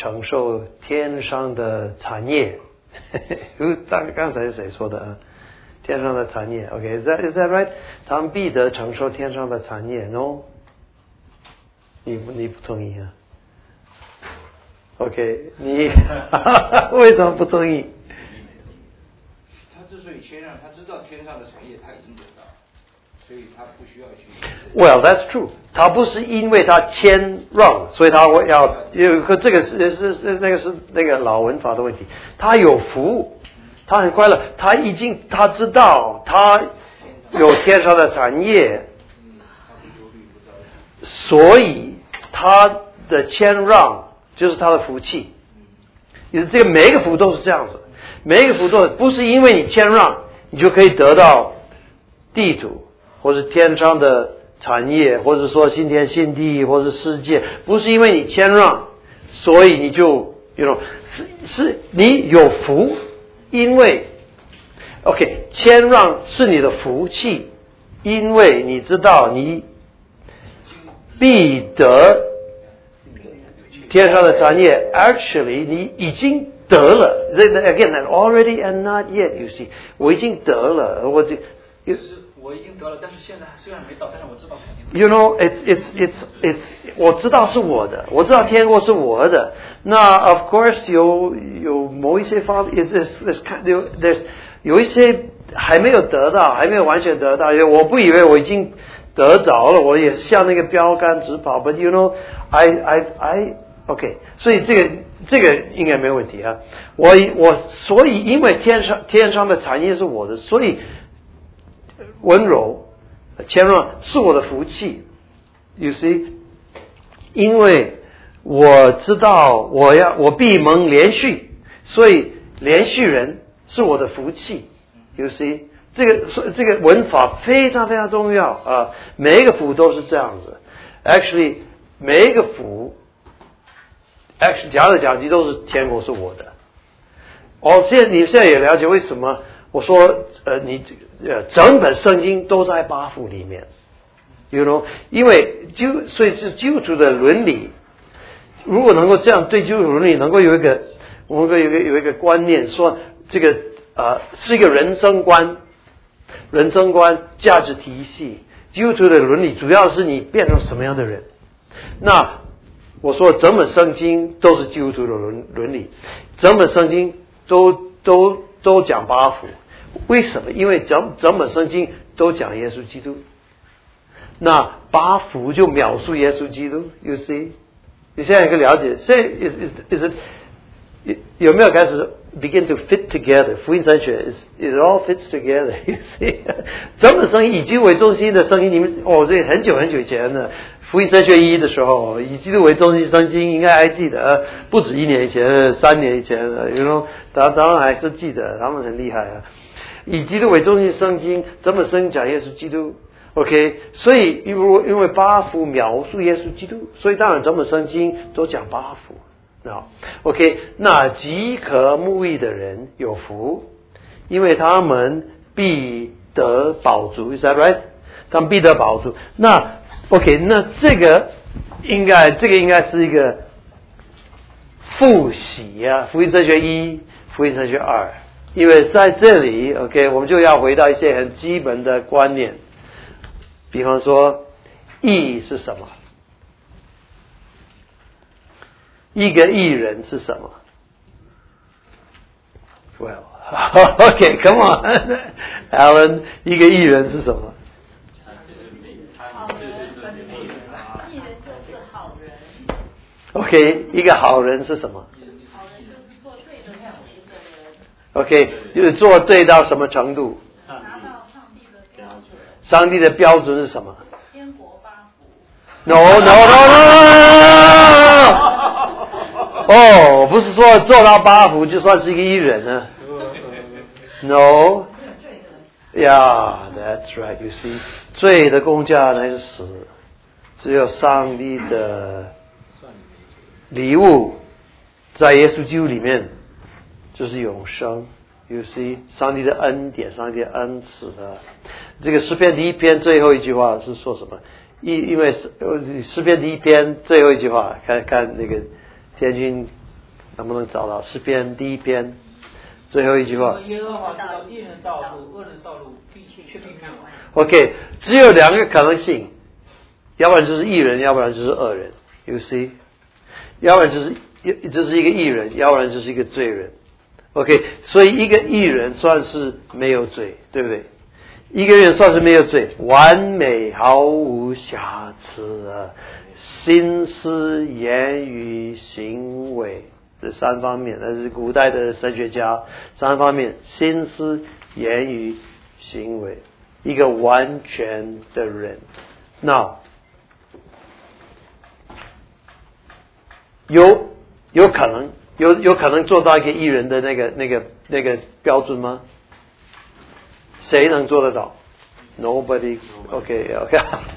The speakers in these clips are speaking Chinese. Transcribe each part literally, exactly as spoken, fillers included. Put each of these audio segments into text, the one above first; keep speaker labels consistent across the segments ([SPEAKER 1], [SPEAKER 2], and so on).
[SPEAKER 1] 承受天上的产业。刚刚才是谁说的啊？天上的产业 ，OK，is that is that right？ 他们必得承受天上的产业 ，no？ 你你不同意啊 ？OK， 你为什么不同意？
[SPEAKER 2] 他之所以谦让，他知道天上的产业他已经得到，所以他不需要去。
[SPEAKER 1] Well, that's true. 他不是因为他谦让，所以他要有个这个是是是那个是那个老文法的问题。他有福，他很快乐，他已经他知道他有天上的产业，所以他的谦让就是他的福气。这个每一个福都是这样子，每一个福都不是因为你谦让，你就可以得到地土或是天上的产业，或者说新天新地，或者世界，不是因为你谦让，所以你就 you know 是是你有福，因为 OK 谦让是你的福气，因为你知道你必得天上的产业 ，actually 你已经得了。Again, already and not yet. You see， 我已经得了，我这。
[SPEAKER 3] 我已经得了，但是现在虽然没到，但是我知道肯定。
[SPEAKER 1] You know, it's it's it's it's， 我知道是我的，我知道天国是我的。那 of course 有有某一些方面 ，there's there's there's 有一些还没有得到，还没有完全得到。我不以为我已经得着了，我也向那个标杆直跑。But you know, I I I OK， 所以这个这个应该没问题啊。我我所以因为天上天上的产业是我的，所以。温柔、谦让是我的福气 ，you see， 因为我知道我要我必蒙连续，所以连续人是我的福气 ，you see， 这个这个文法非常非常重要啊，每一个福都是这样子 ，actually 每一个福 ，actually 讲来讲去都是天国是我的。哦，现在你现在也了解为什么？我说，呃，你呃，整本圣经都在八福里面 ，you know， 因为就所以是基督徒的伦理，如果能够这样对基督徒伦理能够有一个，我们能够有一个有一个观念，说这个呃是一个人生观、人生观、价值体系，基督徒的伦理主要是你变成什么样的人。那我说整本圣经都是基督徒的伦伦理，整本圣经都都都讲八福。为什么？因为整整本圣经都讲耶稣基督，那八福就描述耶稣基督。You see， 你现在有个了解，现在 is is is it 有没有开始 begin to fit together？ 福音神学 is it all fits together。You see， 整本圣经以基督为中心的圣经里面，哦，这很久很久以前的福音神学一的时候，以基督为中心圣经应该还记得，不止一年以前，三年以前的 ，you know， 当当然还是记得，他们很厉害啊。以基督为中心圣经，整本圣经讲耶稣基督 ，OK， 所以因为因为八福描述耶稣基督，所以当然整本圣经都讲八福。那 OK， 那饥渴慕义的人有福，因为他们必得饱足 ，Is that right？ 他们必得饱足。那 OK， 那这个应该这个应该是一个复习啊，福音神学一，福音神学二。因为在这里 ，OK， 我们就要回到一些很基本的观念，比方说，义是什么？一个义人是什么 ？Well， OK，come on，Alan， 一个义人是什么？
[SPEAKER 4] 好人，义人就是好人。
[SPEAKER 1] OK， 一个好人是什么？OK， 就是做对到什么程度？
[SPEAKER 4] 达到上帝的标准。
[SPEAKER 1] 上帝的标准是什么？
[SPEAKER 4] 天国八福。
[SPEAKER 1] No no no no！ 哦，不是说做到八福就算是一个义人呢。No。Yeah, that's right. You see， 罪的工价乃是死，只有上帝的礼物在耶稣基督里面。就是永生 ，You see， 上帝的恩典，上帝的恩赐的。这个诗篇第一篇最后一句话是说什么？因因为诗诗篇第一篇最后一句话，看看那个天君能不能找到？诗篇第一篇最后一句话。
[SPEAKER 2] 耶和华知道义人的道路，恶人的道路必却必灭亡。
[SPEAKER 1] OK， 只有两个可能性，要不然就是义人，要不然就是恶人。You see， 要不然就是就是一个义人，要不然就是一个罪人。OK， 所以一个义人算是没有罪，对不对？一个人算是没有罪，完美毫无瑕疵啊，心思、言语、行为这三方面，那是古代的神学家三方面：心思、言语、行为，一个完全的人。那有有可能有有可能做到一个义人的那个那个那个标准吗？谁能做得到 ？Nobody. OK OK 。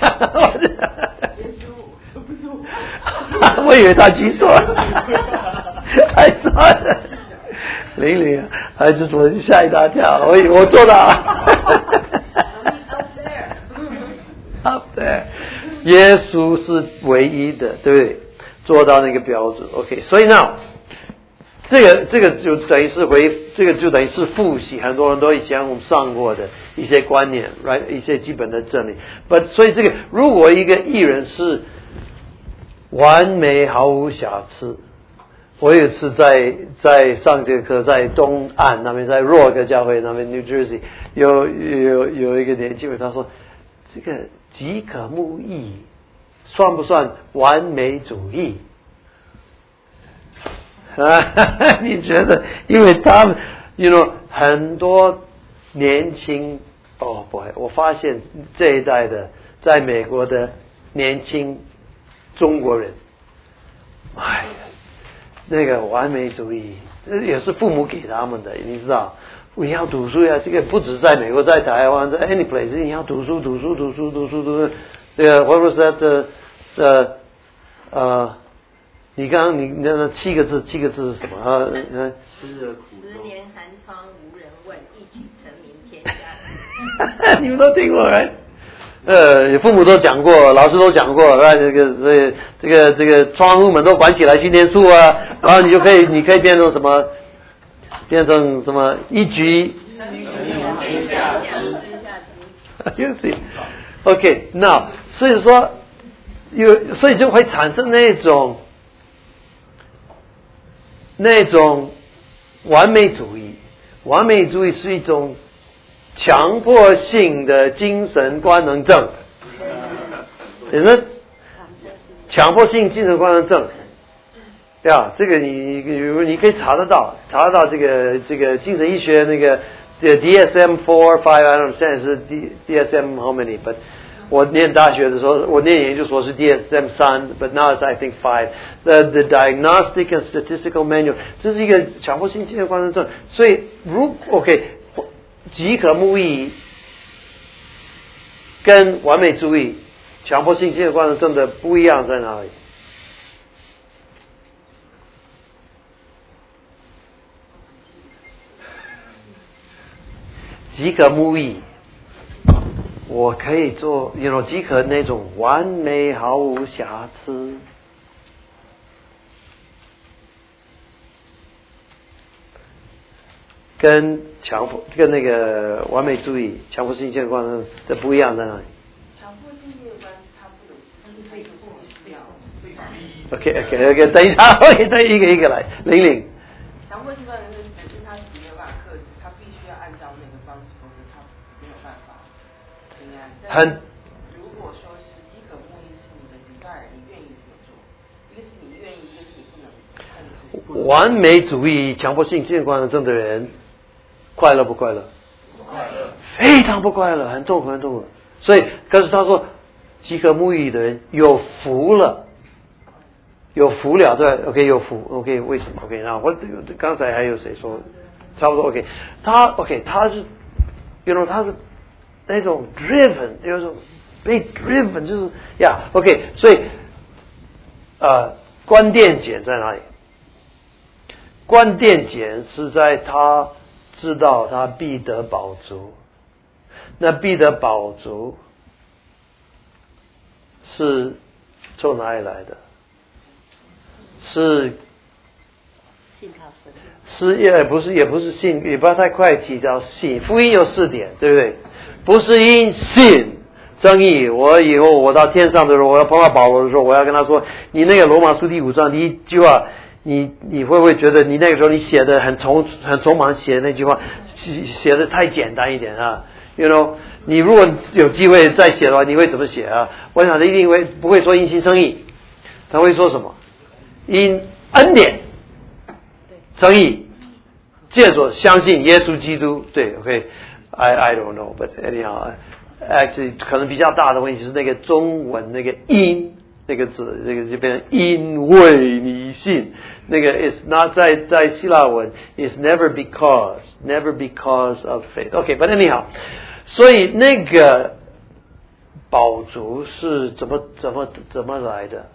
[SPEAKER 1] 我以为他举手了，还说玲玲，还是我吓一大跳，我以为我做到了。Up there， 耶稣是唯一的，对不对？做到那个标准 ，OK。所以呢，这个这个就等于是回，这个就等于是复习很多人都以前我们上过的一些观念 ，right， 一些基本的真理。But 所以这个，如果一个艺人是完美毫无瑕疵，我有一次在在上这个课，在东岸那边，在若格教会那边 ，New Jersey， 有有有一个年轻人，他说这个即可慕义算不算完美主义？啊，你觉得？因为他们 ，you know， 很多年轻哦，不会，我发现这一代的在美国的年轻中国人，哎呀，那个完美主义也是父母给他们的，你知道？你要读书呀，这个不止在美国，在台湾，在 any place， 你要读书，读书，读书，读书，读书。这个 what was that 的呃呃，你刚刚你那那七个字，七个字是什么啊？嗯，
[SPEAKER 5] 吃了苦
[SPEAKER 6] 十
[SPEAKER 5] 中。
[SPEAKER 6] 年寒窗无人问，一举成名天下。
[SPEAKER 1] 你们都听过哎？呃，父母都讲过，老师都讲过，啊，这个这这个这个窗户门都关起来，去念书啊，然后你就可以，你可以变成什么？变成什么？一举
[SPEAKER 6] 天下知。
[SPEAKER 1] You see, OK， 那所以说有，所以就会产生那种那种完美主义。完美主义是一种强迫性的精神官能症，也是强迫性精神官能症。对啊，这个你你你可以查得到，查得到这个这个精神医学那个这个 D S M four five，I don't know 现在是 D DSM how many，but 我念大学的时候，我念研究所是 D S M 三 ，but now it's I think five。The the Diagnostic and Statistical Manual， 这是一个强迫性精神官能症。所以如 OK， 即可慕义跟完美主义、强迫性精神官能症的不一样在哪里？即可慕义，我可以做，you know， 即可那种完美毫无瑕疵，跟强迫跟那个完美主义、强迫性健康的不一样在哪里？
[SPEAKER 4] 强迫性健康它不能，它是被迫需要。
[SPEAKER 1] OK OK OK， 等一下，我给他一个一个来，玲玲。
[SPEAKER 4] 强迫性健康本身它是没有办法克制，它必须要按照那个方式，否则它没有办法平安。
[SPEAKER 1] 很。
[SPEAKER 4] 如果说是饥渴慕义是你的 desire， 你愿意怎么做？一个是你愿意，一个是你不能控制。
[SPEAKER 1] 完美主义、强迫性健康症的人，快乐不快乐？
[SPEAKER 4] 不快乐，
[SPEAKER 1] 非常不快乐，很痛苦，很痛苦。所以，可是他说，饥渴慕义的人有福了。有福了，对 ，OK， 有福 ，OK， 为什么 ？OK， 那我刚才还有谁说，差不多 OK， 他 OK， 他是，you know， 他是那种 driven， 有种被 driven， 就是呀 ，OK， 所以呃，关键点在哪里？关键点是在他知道他必得饱足，那必得饱足是从哪里来的？是
[SPEAKER 6] 信靠神。
[SPEAKER 1] 是也不是也不是信，也不要太快提到信。福音有四点，对不对？不是因信正义。我以后我到天上的时候，我要碰到保罗的时候，我要跟他说，你那个罗马书第五章第一句话，你你会不会觉得你那个时候你写的很匆很匆忙写的那句话写的太简单一点啊 ？You know， 你如果有机会再写的话，你会怎么写啊？我想他一定会不会说因信称义，他会说什么？因恩典称义，借着相信耶稣基督。对 ，OK，I I don't know，but anyhow，actually 可能比较大的问题是那个中文那个因。那个字，那个就变成因为你信，那个 is not 在在希腊文 is never because never because of faith. Okay, but anyhow， 所以那个宝足是怎么怎么怎么来的？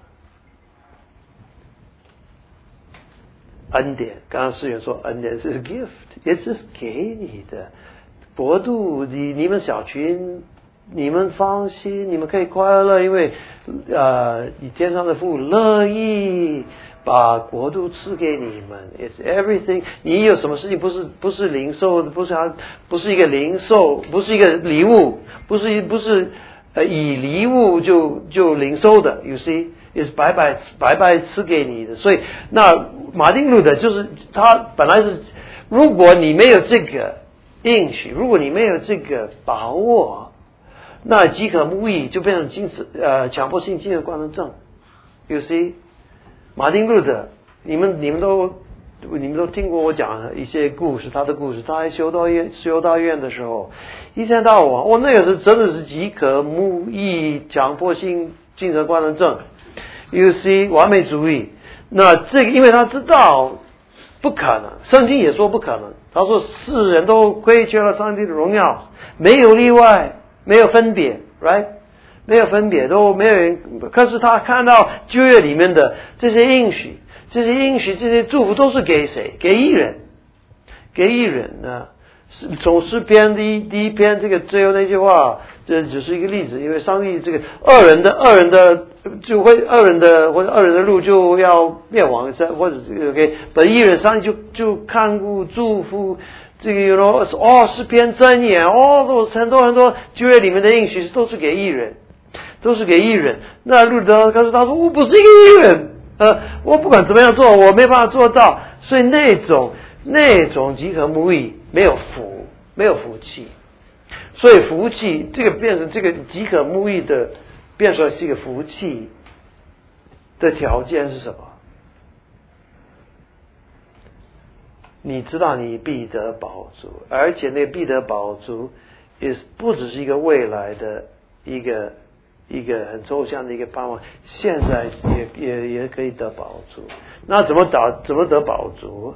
[SPEAKER 1] 恩典，刚刚诗人说恩典是 gift， 是给你的国度，你你们小群。你们放心，你们可以快乐，因为呃，你天上的父乐意把国度赐给你们。It's everything。你有什么事情不是不是零售，不是不是一个零售，不是一个礼物，不是不是呃以礼物就就零售的。You see， is 白白白白赐给你的。所以那马丁路德就是他本来是，如果你没有这个应许，如果你没有这个把握。那饥渴慕义就变成精神呃强迫性精神官能症 ，you see， 马丁路德，你们你们都你们都听过我讲一些故事，他的故事，他在修道院修道院的时候，一天到晚，我那个是真的是饥渴慕义强迫性精神官能症 ，you see， 完美主义。那这个因为他知道不可能，圣经也说不可能，他说世人都亏缺了上帝的荣耀，没有例外。没有分别 ，right？ 没有分别，都没有人。可是他看到旧约里面的这些应许，这些应许，这些祝福都是给谁？给义人，给义人呢？是从诗篇第一第一篇这个最后那句话，这只是一个例子。因为上帝这个恶人的恶人的就会恶人的或者恶人的路就要灭亡，或者这个给本义人，上帝就就看顾祝福。这个有咯，哦，诗篇箴言，哦，都很多很多旧约里面的应许都是给义人，都是给义人。那路德可是他说我不是一个义人，呃，我不管怎么样做，我没办法做到，所以那种那种饥渴慕义没有福，没有福气，所以福气这个变成这个饥渴慕义的变成是一个福气的条件是什么？你知道你必得饱足，而且那必得饱足 is 不只是一个未来的一个一个很抽象的一个盼望，现在也也也可以得饱足。那怎么得怎么得饱足？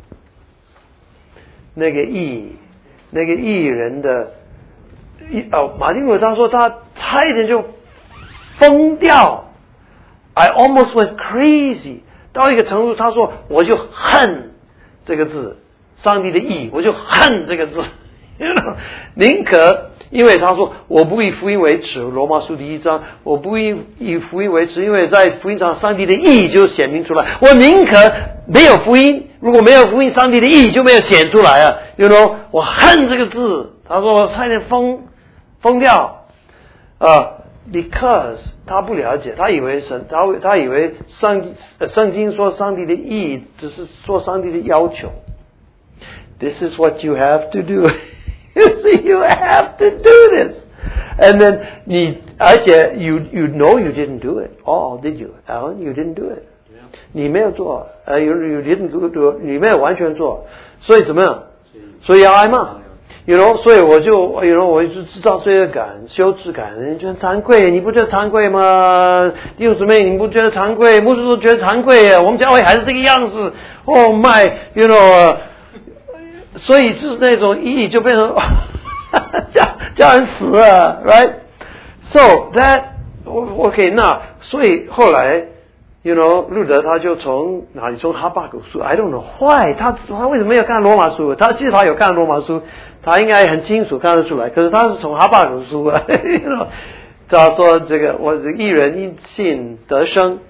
[SPEAKER 1] 那个义那个义人的哦，马丁路德他说他差一点就疯掉 ，I almost went crazy， 到一个程度，他说我就恨。这个字，上帝的义，我就恨这个字，宁可，因为他说我不以福音为耻，罗马书第一章，我不以以福音为耻，因为在福音上上帝的义就显明出来，我宁可没有福音，如果没有福音，上帝的义就没有显出来啊 ，you know， 我恨这个字，他说我差点疯疯掉啊。Because 他不了解，他以为神，他他以为上圣经说上帝的义只是说上帝的要求。This is what you have to do. You see, you have to do this. And then 你，而且 you you know you didn't do it. Oh, did you, Alan? You didn't do it. 你没有做，呃、uh, ，you you didn't do it. 你没有完全做，所以怎么样？所以要挨骂。You know， 所以我就 ，you know， 我就制造罪恶感、羞耻感，人觉得惭愧，你不觉得惭愧吗？弟兄姊妹，你不觉得惭愧？牧师都觉得惭愧啊！我们教会还是这个样子。Oh my，you know， 所以就是那种意义就变成叫叫人死了 ，right？So that OK， 那所以后来 ，you know， 路德他就从哪里？从哈巴谷书 ，I don't know why， 他他为什么没有看罗马书？他其实他有看罗马书。他应该很清楚看得出来，可是他是从哈巴谷书啊，他说这个我是一人一信得生，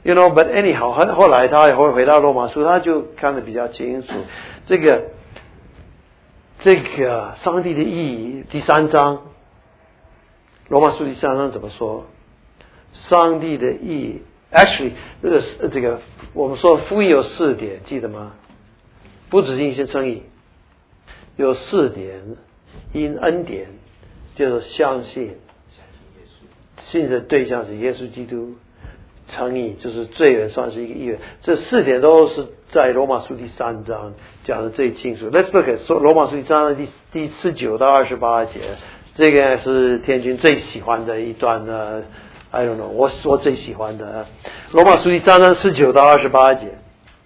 [SPEAKER 1] You know, but anyhow， 后后来他回回到罗马书，他就看得比较清楚，这个这个上帝的意义。第三章，罗马书第三章怎么说？上帝的意义 ，actually， 这个这个我们说福音有四点，记得吗？不只是因信称义，有四点，因恩典，就是相信，信的对象是耶稣基督。称义就是罪人算是一个义人，这四点都是在罗马书第三章讲的最清楚。Let's look at 罗马书第三章第第十九到二十八节，这个是天君最喜欢的一段呢。I don't know， 我我最喜欢的罗马书第三章十九到二十八节。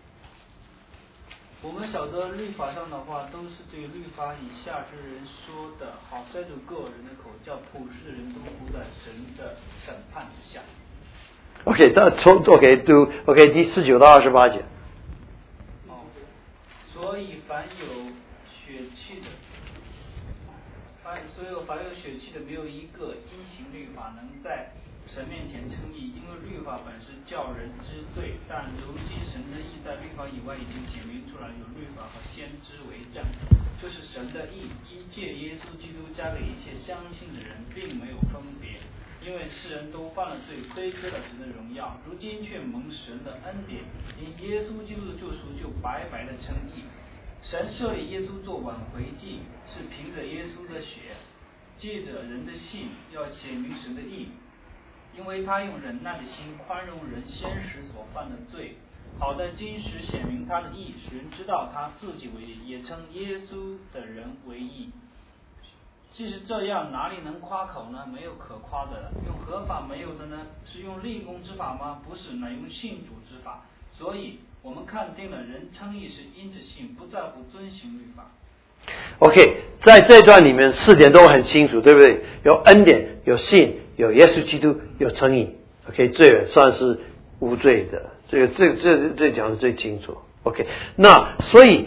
[SPEAKER 3] 我们晓得律法上的话，都是对律法以下之人说的，好塞住个人的口，叫普世人都服在神的审判之下。
[SPEAKER 1] OK， 那从 OK 读 OK 第十九到二十八节。
[SPEAKER 3] 哦，所以凡有血气的，凡所有凡有血气的，没有一个因行律法能在神面前称义，因为律法本是叫人知罪，但如今神的义在律法以外已经显明出来，有律法和先知为证，就是神的义依借耶稣基督加给一切相信的人，并没有分别。因为世人都犯了罪，亏缺了神的荣耀，如今却蒙神的恩典，因耶稣基督的救赎，就白白的称义。神设立耶稣做挽回祭，是凭着耶稣的血，借着人的信，要显明神的义，因为他用忍耐的心宽容人先时所犯的罪，好在今时显明他的义，使人知道他自己为义，也称耶稣的人为义。既是这样，哪里能夸口呢？没有可夸的了。用何法没有的呢？是用立功之法吗？不是，乃用信主之法。所以我们看定了，人称义是因着信，不在乎遵行律法。
[SPEAKER 1] OK， 在这段里面四点都很清楚，对不对？有恩典，有信，有耶稣基督，有称义。OK， 罪人算是无罪的，这个这这这讲的最清楚。OK， 那所以。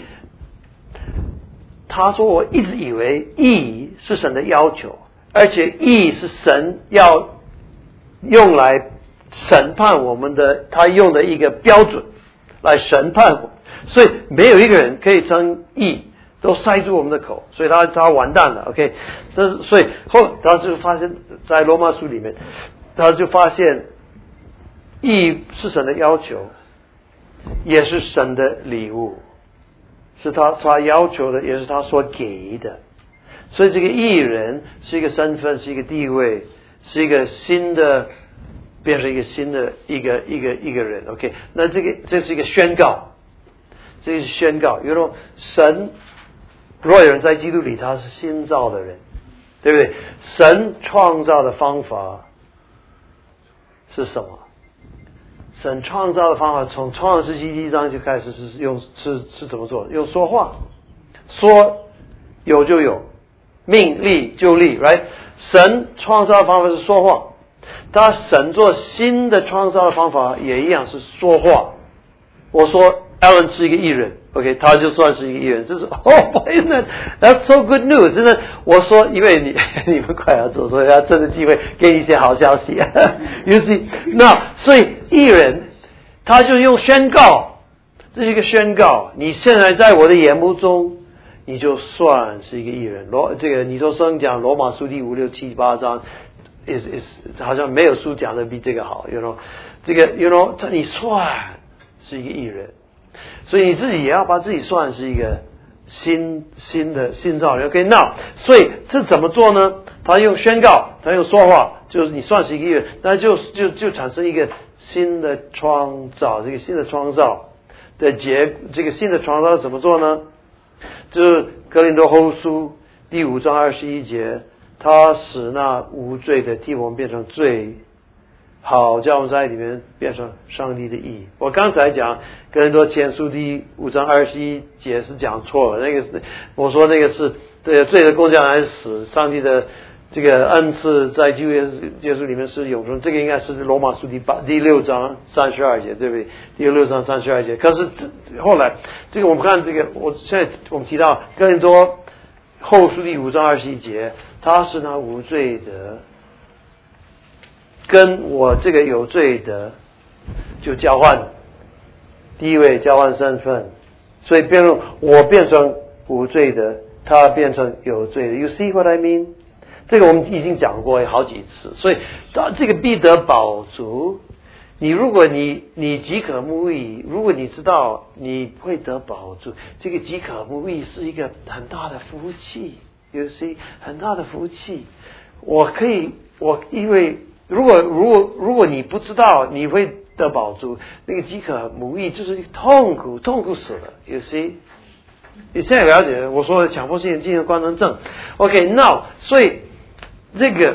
[SPEAKER 1] 他说：“我一直以为义是神的要求，而且义是神要用来审判我们的，他用的一个标准来审判我们，所以没有一个人可以称义，都塞住我们的口，所以他他完蛋了。OK， 这是所以后他就发现，在罗马书里面，他就发现义是神的要求，也是神的礼物。”是他他要求的，也是他所给的，所以这个义人是一个身份，是一个地位，是一个新的，变成一个新的一个一个一个人。OK， 那这个这是一个宣告，这是宣告。因为神若有人在基督里，他是新造的人，对不对？神创造的方法是什么？神创造的方法，从创世纪第一章就开始是用是是怎么做？用说话，说有就有，命立就立 ，right？ 神创造的方法是说话，但神做新的创造的方法也一样是说话。我说 Alan 是一个艺人 ，OK， 他就算是一个艺人，这是哦，真的 ，That's so good news， 真的。我说，因为你你们快要走，所以他趁着机会给你一些好消息。You see， 那所以艺人他就用宣告，这是一个宣告。你现在在我的眼目中，你就算是一个艺人。罗这个你说圣讲罗马书第五六七八章 ，is is 好像没有书讲的比这个好。You know， 这个 You know， 你算是一个艺人。所以你自己也要把自己算是一个新新的新造人 ，OK？ 那所以这怎么做呢？他用宣告，他用说话，就是你算是一个人，那就就就产生一个新的创造，这个新的创造的结，这个新的创造怎么做呢？就是哥林多后书第五章二十一节，他使那无罪的替我们变成罪。好，叫我们在里面变成上帝的义。我刚才讲哥林多前书第五章二十一节是讲错了，那个我说那个是对罪的工价乃是死，上帝的这个恩赐在基督耶稣里面是永生。这个应该是罗马书第八第六章三十二节，对不对？第六章三十二节。可是后来这个我们看这个，我现在我们提到哥林多后书第五章二十一节，他是那无罪的。跟我这个有罪的就交换地位，交换身份，所以变成我变成无罪的，他变成有罪的。You see what I mean？ 这个我们已经讲过好几次，所以当这个必得饱足，你如果你你饥渴慕义，如果你知道你会得饱足，这个饥渴慕义是一个很大的福气。You see， 很大的福气。我可以，我因为如果如果如果你不知道你会得饱足，那个饥渴慕义就是痛苦，痛苦死了。You see， 你现在了解我说的强迫性精神官能症。OK，now， 所以这个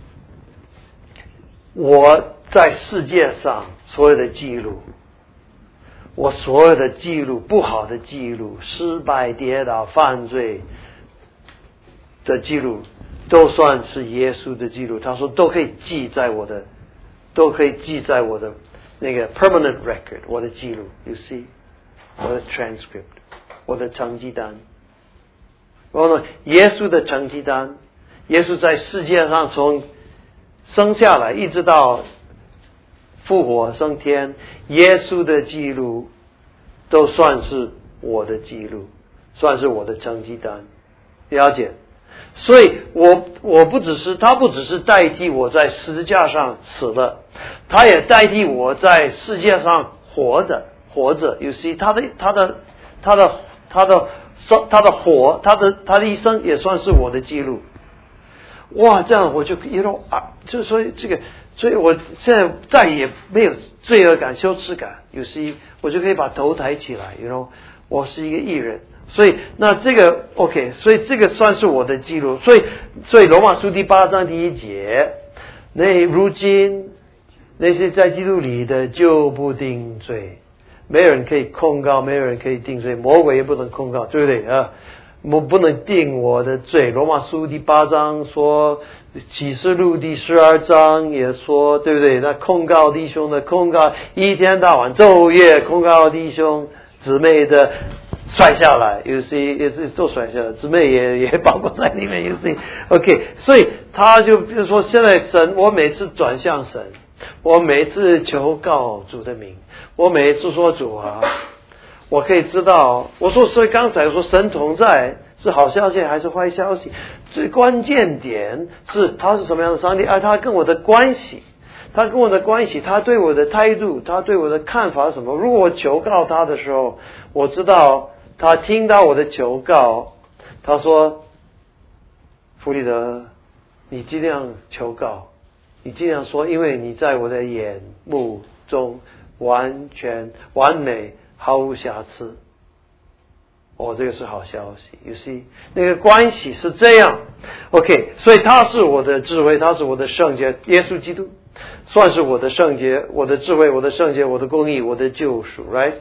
[SPEAKER 1] 我在世界上所有的记录，我所有的记录，不好的记录，失败、跌倒、犯罪的记录，都算是耶稣的记录。他说都可以记在我的，都可以记在我的那个 permanent record， 我的记录 ，you see， 我的 transcript， 我的成绩单。然后呢，耶稣的成绩单，耶稣在世界上从生下来一直到复活升天，耶稣的记录都算是我的记录，算是我的成绩单，了解？所以我我不只是他不只是代替我在十字架上死了，他也代替我在世界上活的活着。You see， 他的他的他的他的生他的活，他的他的一生也算是我的记录。哇，这样我就 you know 啊，就所以这个，所以我现在再也没有罪恶感、羞耻感。You see， 我就可以把头抬起来 ，you know， 我是一个义人。所以那这个 OK， 所以这个算是我的记录。所以所以罗马书第八章第一节，那如今那些在基督里的就不定罪，没有人可以控告，没有人可以定罪，魔鬼也不能控告，对不对啊？我不能定我的罪。罗马书第八章说，启示录第十二章也说，对不对？那控告弟兄的控告，一天到晚昼夜控告弟兄姊妹的摔下来 ，you see， 也是都摔下来，姊妹也也包括在里面 ，you see，OK， 所以他就比如说，现在神，我每次转向神，我每次求告主的名，我每次说主啊，我可以知道，我说所以刚才说神同在是好消息还是坏消息？最关键点是他是什么样的上帝，而他跟我的关系。他跟我的关系，他对我的态度，他对我的看法是什么？如果我求告他的时候，我知道他听到我的求告，他说：“弗里德，你尽量求告，你尽量说，因为你在我的眼目中完全完美，毫无瑕疵。”哦，这个是好消息。You see， 那个关系是这样。OK， 所以他是我的智慧，他是我的圣洁，耶稣基督。算是我的圣洁，我的智慧，我的圣洁，我的公义，我的救赎 ，right？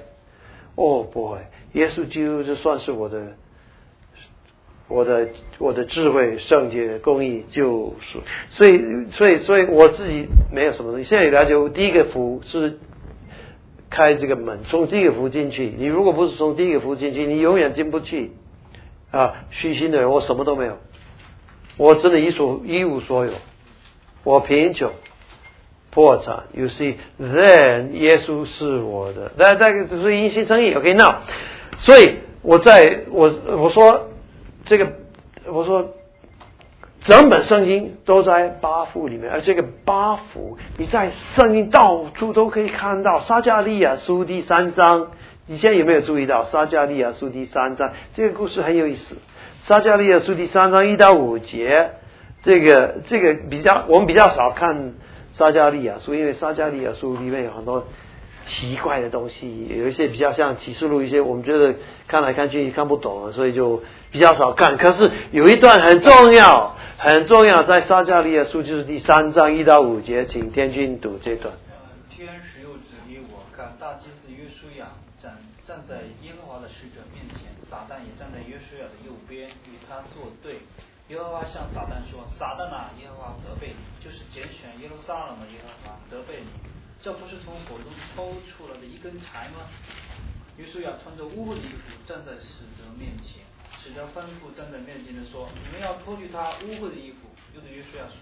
[SPEAKER 1] Oh boy， 耶稣基督就算是我的，我的我的智慧、圣洁、公义、救赎。所以，所以，所以我自己没有什么东西。现在了解，第一个福是开这个门，从第一个福进去。你如果不是从第一个福进去，你永远进不去。啊，虚心的人，我什么都没有，我真的一所一无所有，我贫穷。破产 ，you see， then 耶稣是我的，那那个就是因信称义 ，OK， now， 所以我在我我说这个我说整本圣经都在八福里面，而这个八福你在圣经到处都可以看到。撒迦利亚书第三章，你现在有没有注意到撒迦利亚书第三章这个故事很有意思？撒迦利亚书第三章一到五节，这个这个比较我们比较少看。撒迦利亚书，因为撒迦利亚书里面有很多奇怪的东西，有一些比较像启示录，一些我们觉得看来看去看不懂，所以就比较少看。可是有一段很重要，很重要，在撒迦利亚书就是第三章一到五节，请天君读这段。
[SPEAKER 3] 天使又指给我看，大祭司约书亚站站在耶和华的使者面前，撒旦也站在约书亚的右边，与他作对。耶和华向撒旦说：“撒旦啊，耶和华责备你，就是拣选耶路撒冷的耶和华责备你，这不是从火中抽出来的一根柴吗？”约书亚穿着污秽的衣服站在使者面前，使者吩咐站在面前的说：“你们要脱去他污秽的衣服。”又对约书亚说：“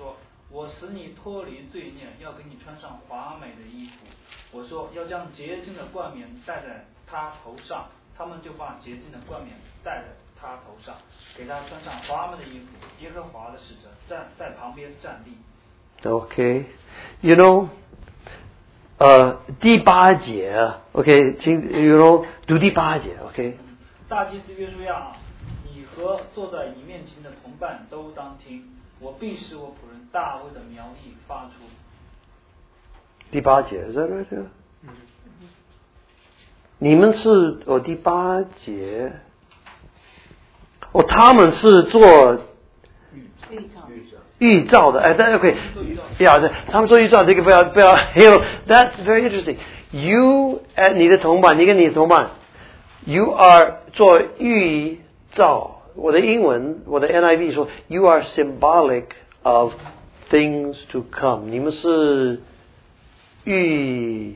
[SPEAKER 3] 我使你脱离罪孽，要给你穿上华美的衣服。我说要将洁净的冠冕戴在他头上，他们就把洁净的冠冕戴在他头上，给他穿上华美的衣服。耶和华的使者站在旁边站立。
[SPEAKER 1] Okay, you know, 呃，第八节 ，OK， 请 you know 读第八节 ，OK。
[SPEAKER 3] 大祭司约书亚啊，你和坐在你面前的同伴都当听，我必使我仆人大卫的苗裔发出。
[SPEAKER 1] 第八节是 that right？ 嗯。你们是哦，第八节，哦，他们是做
[SPEAKER 4] 预兆。
[SPEAKER 1] 预兆的，哎，但 OK， 呀，他们做预兆，这个不要不要 ，you know，that's very interesting. You， 哎，你的同伴，你跟你的同伴 ，you are 做预兆。我的英文，我的 N I V 说 ，you are symbolic of things to come. 你们是预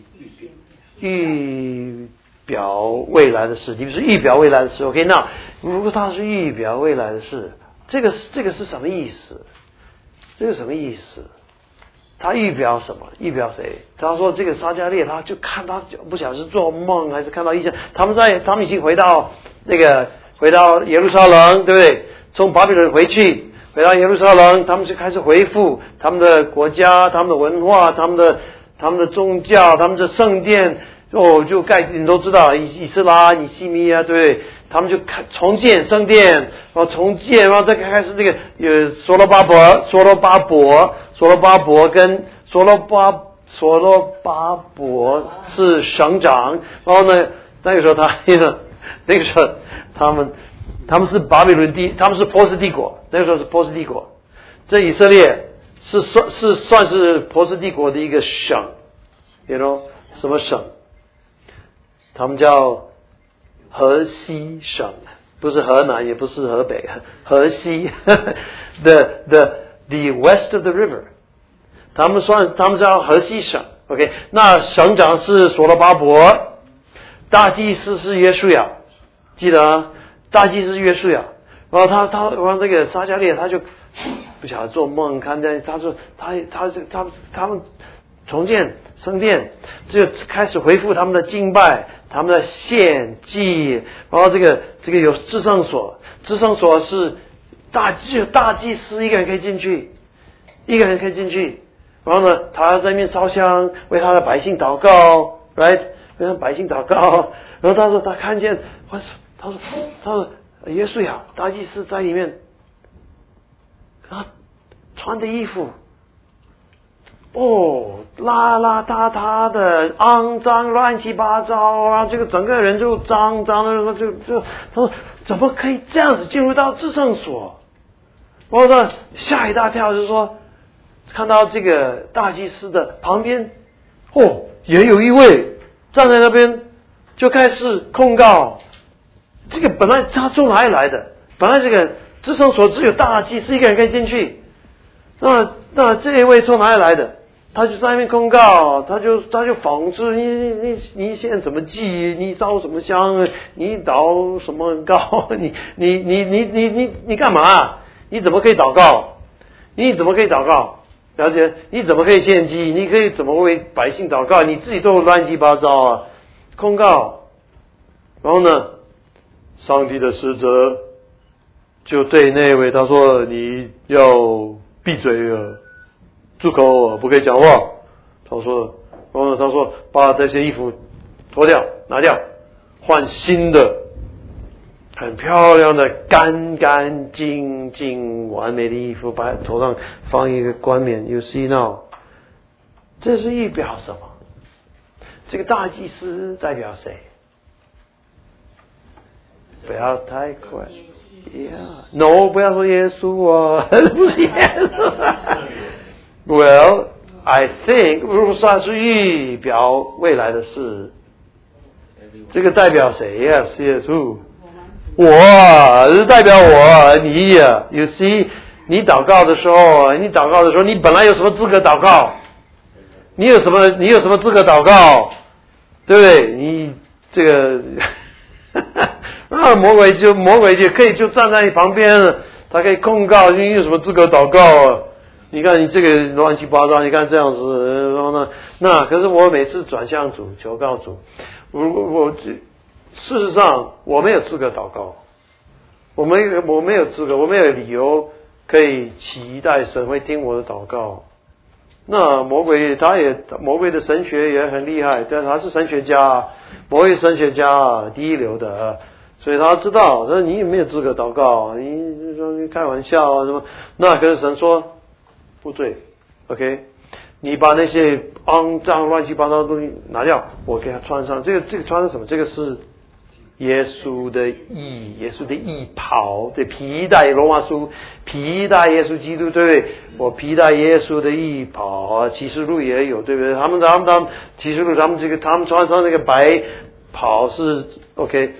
[SPEAKER 1] 预表未来的事，你们是预表未来的事。OK， 那如果他是预表未来的事，这个这个是什么意思？这是什么意思？他预表什么？预表谁？他说这个撒迦利亚，他就看他不晓得是做梦还是看到异象。他们在，他们已经回到那个回到耶路撒冷，对不对？从巴比伦回去，回到耶路撒冷，他们就开始恢复他们的国家、他们的文化、他们的他们的宗教、他们的圣殿。哦，就盖你都知道，以以斯拉、以西米啊，对不对？他们就开重建圣殿，然后重建，然后再开始这个有所罗巴伯、所罗巴伯、所罗巴伯跟所罗巴所罗巴伯是省长，然后呢，那个时候他那个时候他们他们是巴比伦帝，他们是波斯帝国，那个时候是波斯帝国，这以色列是算是算是波斯帝国的一个省 ，you know 什么省？他们叫河西省，不是河南，也不是河北，河西 the the the west of the river， 他们算他们叫河西省 ，OK， 那省长是所罗巴伯，大祭司是约书亚，记得啊，大祭司是约书亚，然后他他然后那个撒迦利亚他就不晓得做梦看见，他说他他他他们重建圣殿，就开始恢复他们的敬拜。他们的献祭，然后这个这个有至圣所，至圣所是大只有大祭司一个人可以进去，一个人可以进去。然后呢，他在那边烧香，为他的百姓祷告 ，right， 为他百姓祷告。然后他说他看见，他说他说他说耶稣呀，大祭司在里面，他穿的衣服。哦，邋邋遢遢的，肮脏，乱七八糟啊！这个整个人就脏脏的，就就他说怎么可以这样子进入到至圣所？我说吓一大跳，就是说看到这个大祭司的旁边，哦，也有一位站在那边，就开始控告。这个本来他从哪里来的？本来这个至圣所只有大祭司一个人可以进去，那那这一位从哪里来的？他就在那边公告，他就他就讽刺你你你献什么祭，你烧什么香，你祷什么告，你你你你你你你干嘛？你怎么可以祷告？你怎么可以祷告？了解？你怎么可以献祭？你可以怎么为百姓祷告？你自己都乱七八糟啊！公告，然后呢，上帝的使者就对那位他说：“你要闭嘴啊！”住口，不可以讲话。他说，然后他说把这些衣服脱掉，拿掉，换新的，很漂亮的、干干净净、完美的衣服，把头上放一个冠冕。You see now， 这是预表什么？这个大祭司代表谁？不要太快 ，Yeah，No， 不要说耶稣啊，不是耶稣。Well, I think 如果算是预表未来的事，这个代表谁呀？是耶稣，我是代表我，你呀。You see， 你祷告的时候，你祷告的时候，你本来有什么资格祷告？你有什么？你有什么资格祷告？对不对？你这个，那魔鬼就魔鬼就可以就站在你旁边了，他可以控告你有什么资格祷告啊？ 你看你这个乱七八糟，你看这样子，然后呢，那可是我每次转向主，求告主，我我事实上我没有资格祷告，我没有我没有资格，我没有理由可以期待神会听我的祷告。那魔鬼他也魔鬼的神学也很厉害，但他是神学家，魔鬼神学家第一流的，所以他知道，说你也没有资格祷告，你说你开玩笑啊什么？那跟神说不对 ，OK， 你把那些肮脏乱七八糟的东西拿掉，我给他穿上。这个这个穿上什么？这个是耶稣的义，耶稣的义袍，对，皮带罗马书皮带耶稣基督，对不对？我皮带耶稣的义袍啊，启示录也有，对不对？他们他们他们启示录他们这个他们穿上那个白袍是 OK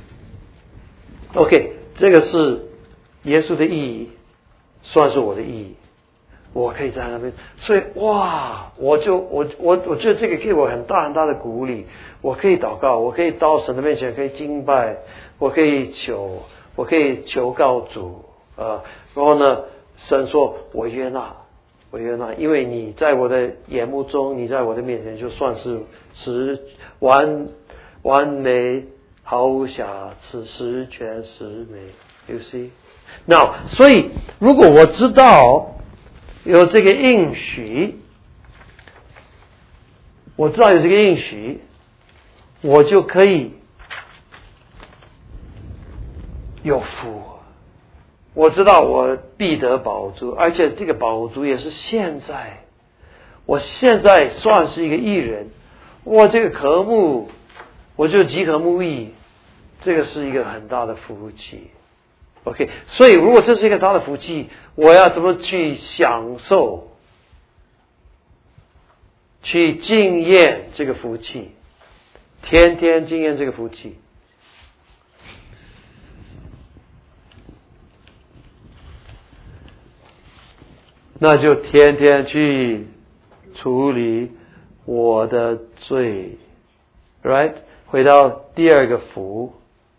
[SPEAKER 1] OK， 这个是耶稣的义，算是我的义，我可以在那边，所以哇，我就我我我觉得这个给我很大很大的鼓励。我可以祷告，我可以到神的面前，可以敬拜，我可以求，我可以求告主啊、呃。然后呢，神说我悦纳，我悦纳，因为你在我的眼目中，你在我的面前就算是十完完美，毫无瑕疵，十全十美。You see？ Now， 所以如果我知道有这个应许，我知道有这个应许，我就可以有福。我知道我必得饱足，而且这个饱足也是现在。我现在算是一个义人，我这个科目我就即可目义，这个是一个很大的福气。OK， 所以如果这是一个大的福气，我要怎么去享受，去经验这个福气，天天经验这个福气。那就天天去处理我的罪 ，right？ 回到第二个福，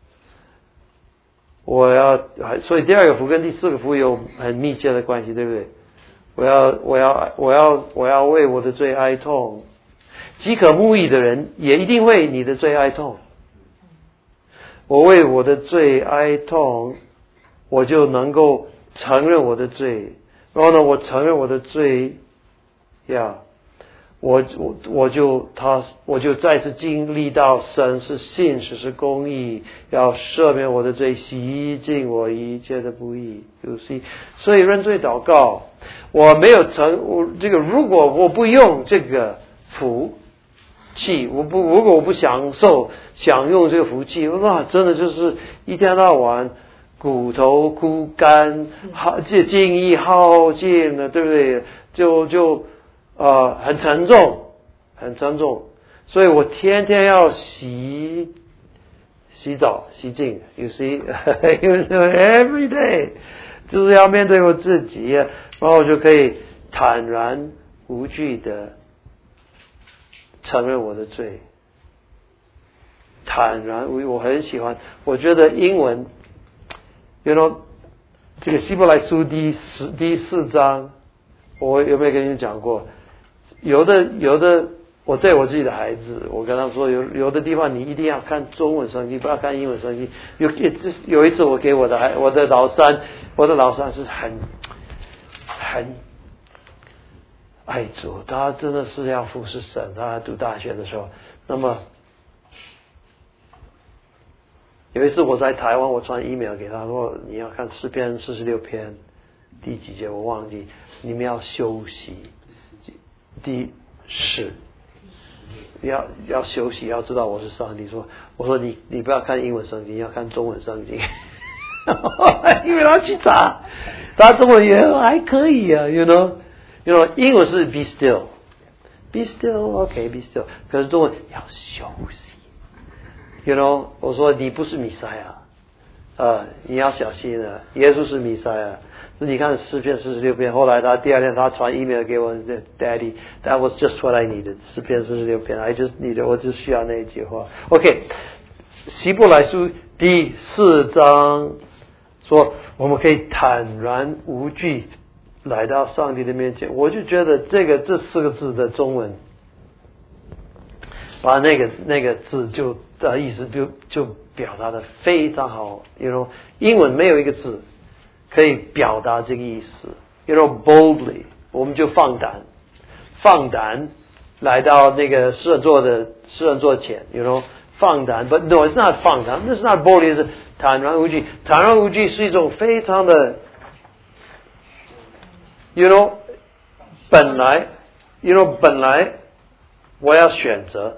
[SPEAKER 1] 我要，所以第二个福跟第四个福有很密切的关系，对不对？我要，我要，我要，我要为我的罪哀痛。饥渴慕义的人也一定为你的罪哀痛。我为我的罪哀痛，我就能够承认我的罪。然后呢，我承认我的罪，呀、yeah, ，我我我就他我就再次经历到神是信实是公义，要赦免我的罪，洗净我一切的不义。You see， 所以认罪祷告，我没有成我这个，如果我不用这个福气，我不如果我不享受享用这个福气，哇，真的就是一天到晚。骨头枯干，耗这精力耗尽了，对不对？就就呃很沉重，很沉重。所以我天天要洗洗澡、洗净。You see, every day， 就是要面对我自己，然后我就可以坦然无惧的承认我的罪。坦然无，我很喜欢。我觉得英文。You know， 这个希伯来书第十第四章，我有没有跟你讲过？有的有的，我对我自己的孩子，我跟他说，有有的地方你一定要看中文圣经，不要看英文圣经。有有一次我给我的孩，我的老三，我的老三是很很爱主，他真的是要服侍神。他读大学的时候，那么。有一次我在台湾，我传 email 给他说，你要看诗篇四十六篇第几节我忘记，你们要休息。第十，要要休息，要知道我是上帝。说，我说你你不要看英文圣经，要看中文圣经。因为他去查，他中文也还可以啊 ，you know，you know， 英文是 be still，be still，OK，be still， 可是中文要休息。You know， 我说你不是弥赛亚，呃，你要小心了。耶稣是弥赛亚。你看诗篇四十六篇，后来他第二天他传 email 给我 ，Daddy， that was just what I needed。诗篇四十六篇 ，I just needed， 我只需要那一句话。OK， 希伯来书第四章说，我们可以坦然无惧来到上帝的面前，我就觉得这个这四个字的中文，把那个那个字就的意思就就表达的非常好。You know， 英文没有一个字可以表达这个意思。You know, boldly， 我们就放胆，放胆来到那个施恩座的施恩座前。You know， 放胆 ，but no, it's not 放胆，那是 not boldly， 是坦然无惧。坦然无惧是一种非常的。You know， 本来 ，You know， 本来我要选择，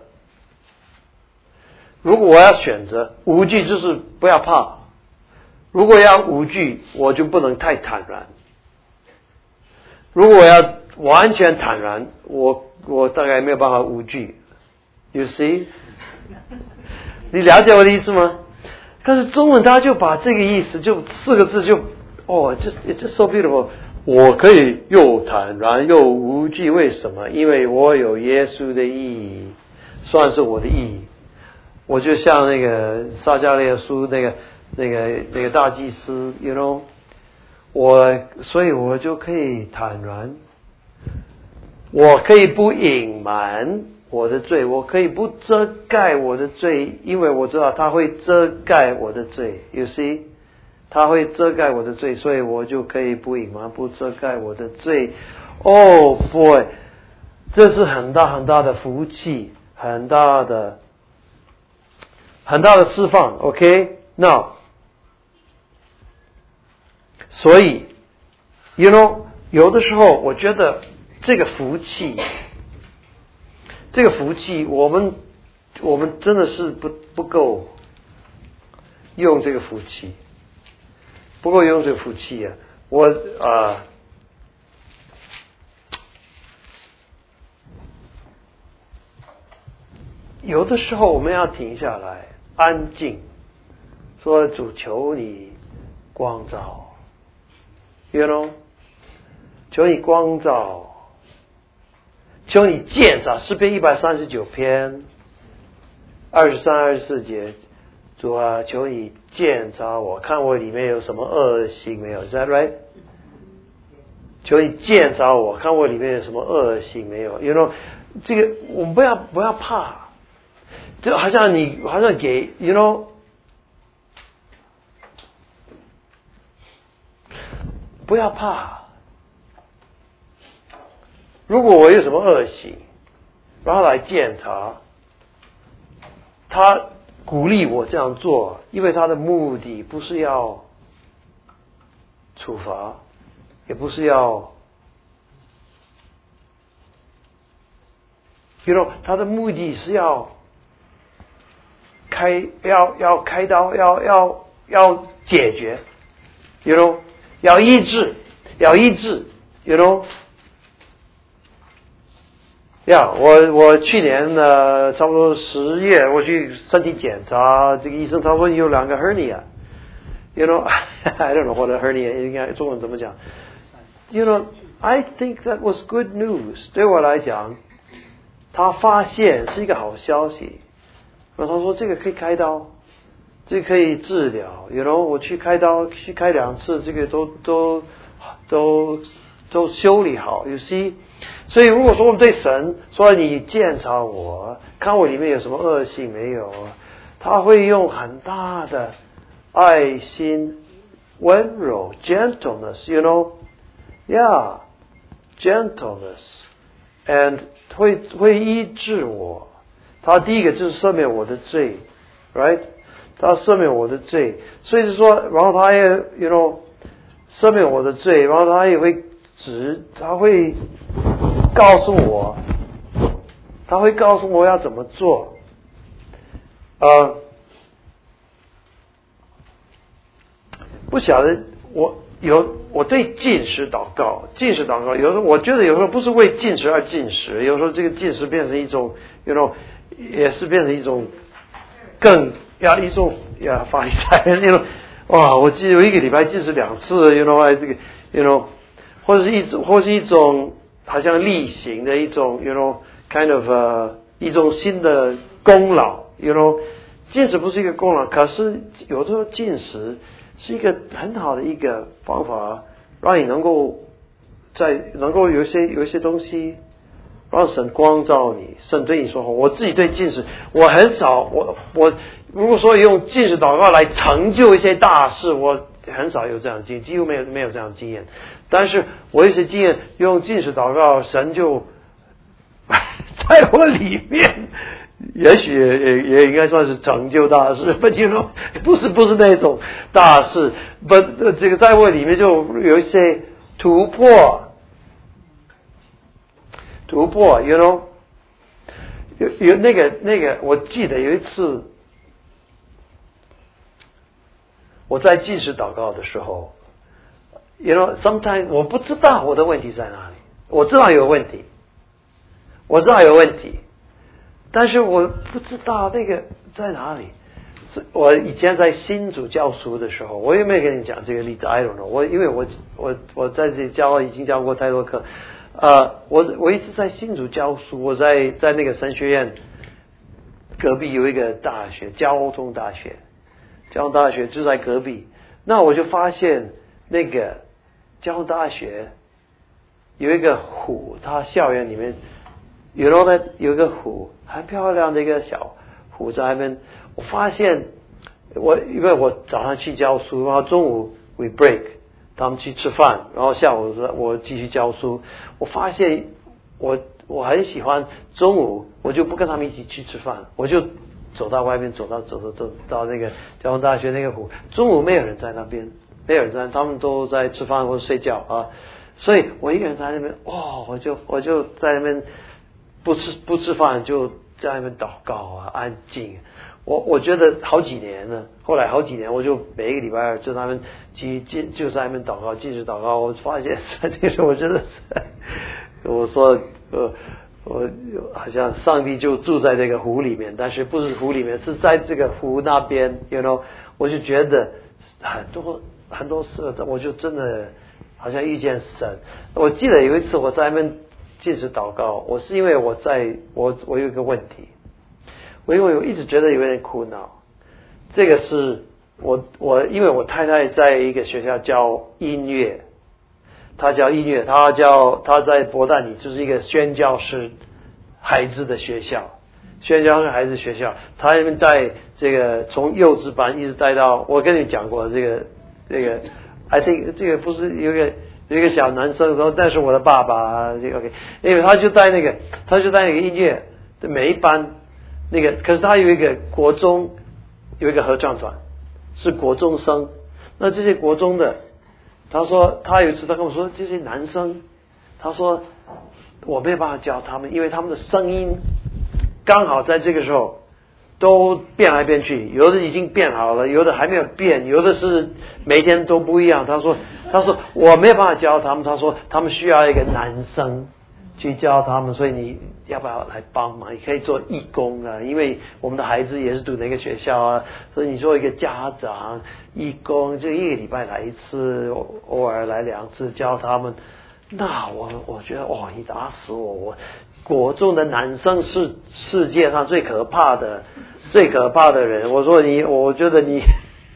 [SPEAKER 1] 如果我要选择无惧，就是不要怕；如果要无惧，我就不能太坦然。如果我要完全坦然，我我大概没有办法无惧。You see， 你了解我的意思吗？但是中文他就把这个意思就四个字就哦，just it's just so beautiful。我可以又坦然又无惧，为什么？因为我有耶稣的意义，算是我的意义。我就像那个撒迦利亚书那个那个那个大祭司 ，you know， 我所以我就可以坦然，我可以不隐瞒我的罪，我可以不遮盖我的罪，因为我知道他会遮盖我的罪。You see？他会遮盖我的罪，所以我就可以不隐瞒，不遮盖我的罪。Oh boy， 这是很大很大的福气，很大的很大的释放。OK， now， 所以 ，you know， 有的时候我觉得这个福气，这个福气，我们我们真的是不不够用这个福气。不够用这个福气啊！我啊、呃，有的时候我们要停下来，安静，说主求你光照 ，you know， 求你光照，求你鉴察。诗篇一百三十九篇二十三、二十四节。主啊，求你鉴察我，看我里面有什么恶行没有 ？Is that right？ 求你鉴察我，看我里面有什么恶行没有 ？You know， 这个我们不要不要怕，就好像你好像给 ，You know， 不要怕。如果我有什么恶行，然后来鉴察，他。鼓励我这样做，因为他的目的不是要处罚，也不是要 ，you know， 他的目的是要开，要要开刀，要要要解决 ，you know， 要医治，要医治 ，you know。呀、yeah, ，我我去年呢，差不多十月，我去身体检查，这个医生他说有两个 hernia，you know， I don't know what a hernia 应该中文怎么讲 ，you know， I think that was good news。对我来讲，他发现是一个好消息。然后他说这个可以开刀，这个可以治疗 ，you know， 我去开刀去开两次，这个都都都都修理好 ，you see。所以如果说我们对神说你鉴察我，看我里面有什么恶性没有，他会用很大的爱心、温柔 gentleness, you know, yeah, gentleness, and 会会医治我。他第一个就是赦免我的罪 ，right？ 他赦免我的罪，所以是说，然后他也 you know 赦免我的罪，然后他也会指，他会告诉我，他会告诉我要怎么做。呃，不晓得我有我对禁食祷告，禁食祷告，有时候我觉得有时候不是为禁食而禁食，有时候这个禁食变成一种 ，you know， 也是变成一种更要一种呀法利赛人 ，you know， 哇，我记得有一个礼拜禁食两次 ，you know， 这个 ，you know， 或者是一种或是一种好像例行的一种 ，you know，kind of 呃、uh, 一种新的功劳 ，you know， 禁食不是一个功劳，可是有的时候禁食是一个很好的一个方法，让你能够在能够有一些有一些东西让神光照你，神对你说话。我自己对禁食，我很少，我我如果说用禁食祷告来成就一些大事，我很少有这样的经验，几乎没有没有这样的经验。但是我有些经验，用禁食祷告，神就在我里面，也许也也应该算是成就大事，不就说不是不是那种大事，不这个在我里面就有一些突破。突破 ，you know， 有有那个那个，我记得有一次我在禁食祷告的时候 ，you know，sometimes 我不知道我的问题在哪里，我知道有问题，我知道有问题，但是我不知道那个在哪里。我以前在新主教书的时候，我有没有跟你讲这个例子 ？I don't know 我。我因为我我我在这里教已经教过太多课。呃，我我一直在新竹教书，我在在那个神学院隔壁有一个大学，交通大学，交通大学就在隔壁。那我就发现那个交通大学有一个湖，它校园里面有那个有一个湖，很漂亮的一个小湖在那边。我发现我因为我早上去教书，然后中午 we break。他们去吃饭，然后下午我继续教书。我发现我我很喜欢中午，我就不跟他们一起去吃饭，我就走到外面，走到走走走到那个交通大学那个湖。中午没有人在那边，没有人在，他们都在吃饭或者睡觉啊。所以我一个人在那边，哦，我就我就在那边不吃不吃饭，就在那边祷告啊，安静。我我觉得好几年了，后来好几年，我就每一个礼拜二就他们去进就在那边祷告，继续祷告。我发现这个，我觉得我说呃，我好像上帝就住在这个湖里面，但是不是湖里面，是在这个湖那边 ，you know， 我就觉得很多很多事，我就真的好像遇见神。我记得有一次我在那边继续祷告，我是因为我在我我有一个问题。我因为我一直觉得有点苦恼，这个是我我因为我太太在一个学校教音乐，她教音乐，她教她在伯大尼就是一个宣教师孩子的学校，宣教师孩子学校，她那边带这个从幼稚班一直带到，我跟你讲过这个这个 I think 这个不是有一个有一个小男生说，但是我的爸爸这个 OK， 因为他就带那个他就带那个音乐的每一班。那个，可是他有一个国中，有一个合唱团，是国中生。那这些国中的，他说他有一次他跟我说，这些男生，他说我没有办法教他们，因为他们的声音刚好在这个时候都变来变去，有的已经变好了，有的还没有变，有的是每天都不一样。他说，他说我没有办法教他们，他说他们需要一个男生去教他们，所以你要不要来帮忙？你可以做义工啊，因为我们的孩子也是读那个学校啊，所以你做一个家长义工，就一个礼拜来一次，偶尔来两次教他们。那我我觉得哇，你打死我！我国中的男生是世界上最可怕的、最可怕的人。我说你，我觉得你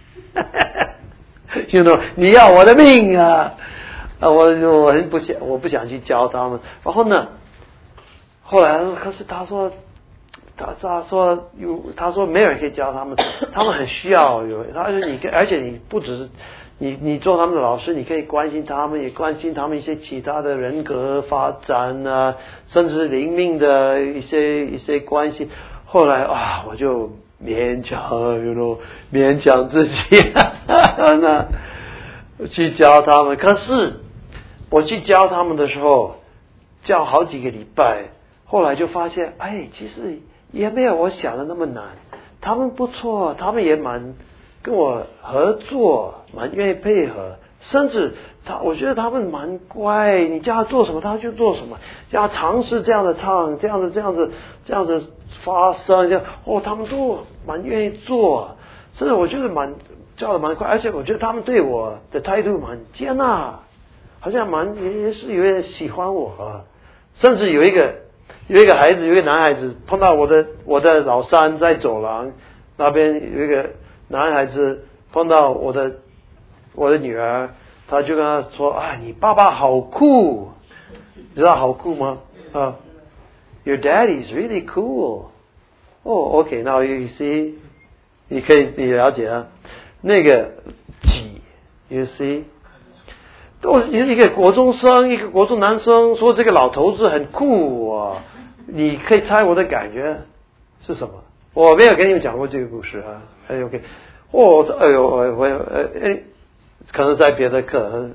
[SPEAKER 1] ，you know， 你要我的命啊！啊，我我很不想，我不想去教他们。然后呢，后来可是他说，他他说有，他说没有人可以教他们，他们很需要有。他说你，而且你不只是你，你做他们的老师，你可以关心他们，也关心他们一些其他的人格发展啊，甚至灵命的一些一些关系。后来啊，我就勉强，you know， 勉强自己那去教他们，可是。我去教他们的时候，教好几个礼拜，后来就发现，哎，其实也没有我想的那么难。他们不错，他们也蛮跟我合作，蛮愿意配合，甚至他，我觉得他们蛮乖。你叫他做什么，他就做什么。叫他尝试这样的唱，这样的这样子这样子发声，这样哦，他们都蛮愿意做。甚至我觉得蛮教的蛮快，而且我觉得他们对我的态度蛮接纳。好像蛮也是有点喜欢我啊，甚至有一个有一个孩子，有一个男孩子碰到我的我的老三在走廊那边，有一个男孩子碰到我的我的女儿， 他就跟他说啊，你爸爸好酷，你知道好酷吗？啊 ，Your daddy is really cool. Oh, okay, now you see, 你可以你了解啊，那个几 ，you see， 都一个国中生，一个国中男生说这个老头子很酷啊，你可以猜我的感觉是什么？我没有跟你们讲过这个故事啊，哎 OK， 哦，哎呦，我我呃哎，可能在别的课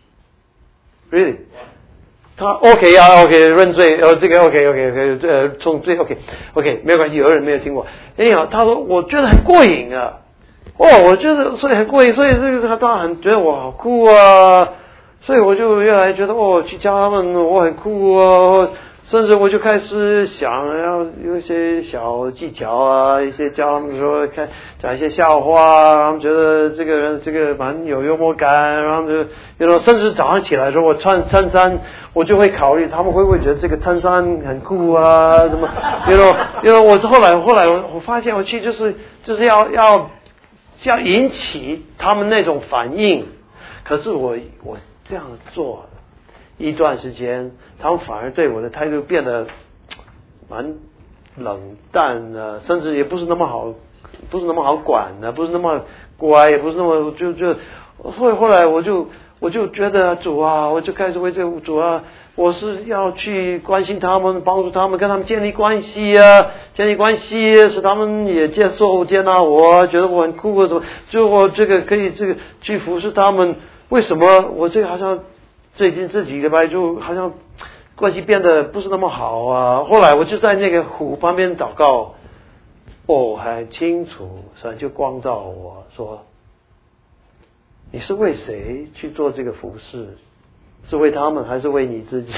[SPEAKER 1] ，really。他 OK 啊 OK 认罪呃这个 OK OK OK 呃从罪 OK OK 没有关系，有人没有听过。哎呀，他说我觉得很过瘾啊，哦，我觉得所以很过瘾，所以这个他当然很觉得我好酷啊，所以我就越来觉得哦去教他们我很酷啊，甚至我就开始想要有一些小技巧啊，一些教他们说看讲一些笑话，他们觉得这个人这个蛮有幽默感，然后就有种甚至早上起来的时候我穿衬衫，我就会考虑他们会不会觉得这个衬衫很酷啊，怎么有种有种我后来后来我发现我去就是就是要要要引起他们那种反应，可是我我这样做一段时间，他们反而对我的态度变得蛮冷淡的，甚至也不是那么好，不是那么好管的，不是那么乖，也不是那么就就，后后来我就我就觉得主啊，我就开始为这个主啊，我是要去关心他们，帮助他们，跟他们建立关系啊，建立关系，使他们也接受接纳我，觉得我很酷，什么，就我这个可以这个去服侍他们。为什么我这个好像最近这几个礼拜就好像关系变得不是那么好啊？后来我就在那个湖旁边祷告，哦，很清楚，神就光照我说，你是为谁去做这个服事？是为他们还是为你自己？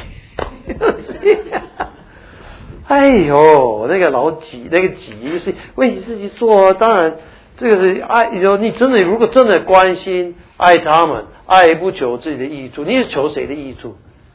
[SPEAKER 1] 哎呦，那个老几，那个几是为你自己做，当然这个是爱。你真的如果真的关心爱他们，爱不求自己的益处，你是求谁的益处？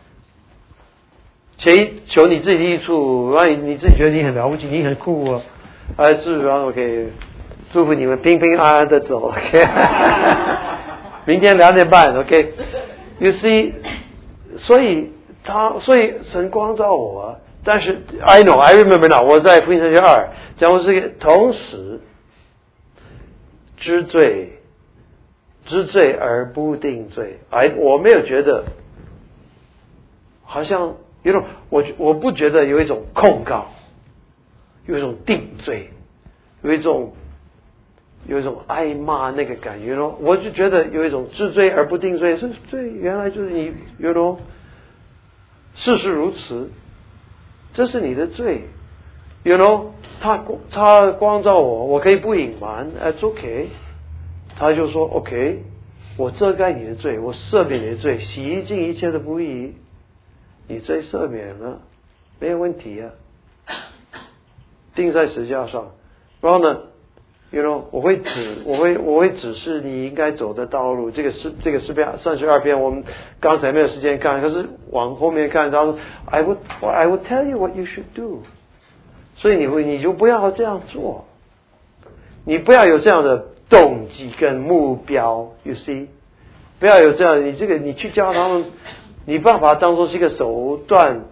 [SPEAKER 1] 谁求你自己的益处？让你你自己觉得你很了不起，你很酷啊，还是然后 OK， 祝福你们平平安安的走 OK。明天两点半 OK。You see， 所以他所以神光照我啊，但是 I know I remember now， 我在福音书二讲过这个，同时知罪知罪而不定罪。哎，我没有觉得好像有种我我不觉得有一种控告，有一种定罪，有一种有一种挨骂那个感觉咯。我就觉得有一种知罪而不定罪，是罪原来就是你有种事实如此，这是你的罪。You know， 他他光照我，我可以不隐瞒 ，It's OK。他就说 OK， 我遮盖你的罪，我赦免你的罪，洗净一切的不义，你罪赦免了，没有问题啊。钉在十字架上，然后呢 ，You know， 我会指，我会我会指示你应该走的道路。这个诗这个诗篇三十二篇，我们刚才没有时间看，可是往后面看，他说 I would I would tell you what you should do。所以你会你就不要这样做，你不要有这样的动机跟目标 ，you see， 不要有这样，你这个你去教他们，你不要把它当作是一个手段，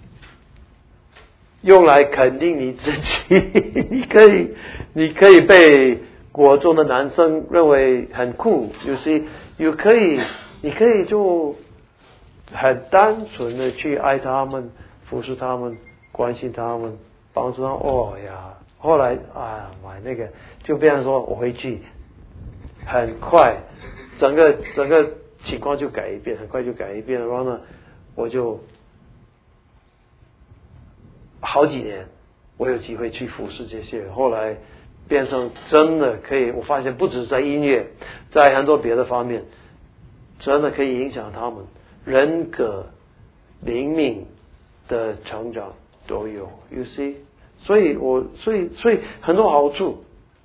[SPEAKER 1] 用来肯定你自己。你可以，你可以被国中的男生认为很酷 ，you see， you 可以，你可以就很单纯的去爱他们，服侍他们，关心他们，帮助他们。哦呀。后来啊，买那个就变成说我回去很快，整个整个情况就改变，很快就改变。然后呢，我就好几年我有机会去服侍这些，后来变成真的可以，我发现不只是在音乐，在很多别的方面，真的可以影响他们人格、灵命的成长都有。You see。所以我所以所以很多好处，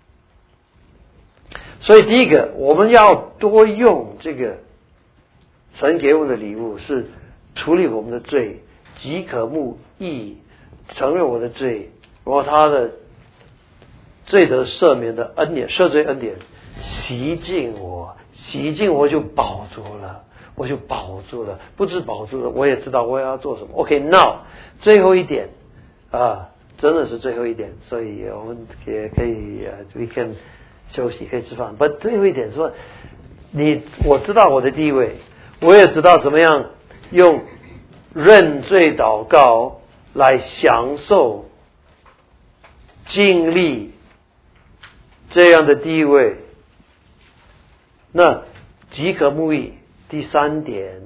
[SPEAKER 1] 所以第一个我们要多用这个神给我们的礼物，是处理我们的罪，即可慕义，承认我的罪，然后他的罪得赦免的恩典，赦罪恩典洗净我。 我，洗净我就保住了，我就保住了，不止保住了，我也知道我要做什么。OK，now、okay, 最后一点啊，真的是最后一点，所以我们也可以呃 ，we can 休息，可以吃饭。But 最后一点说，你我知道我的地位，我也知道怎么样用认罪祷告来享受、经历这样的地位。那即可慕义第三点，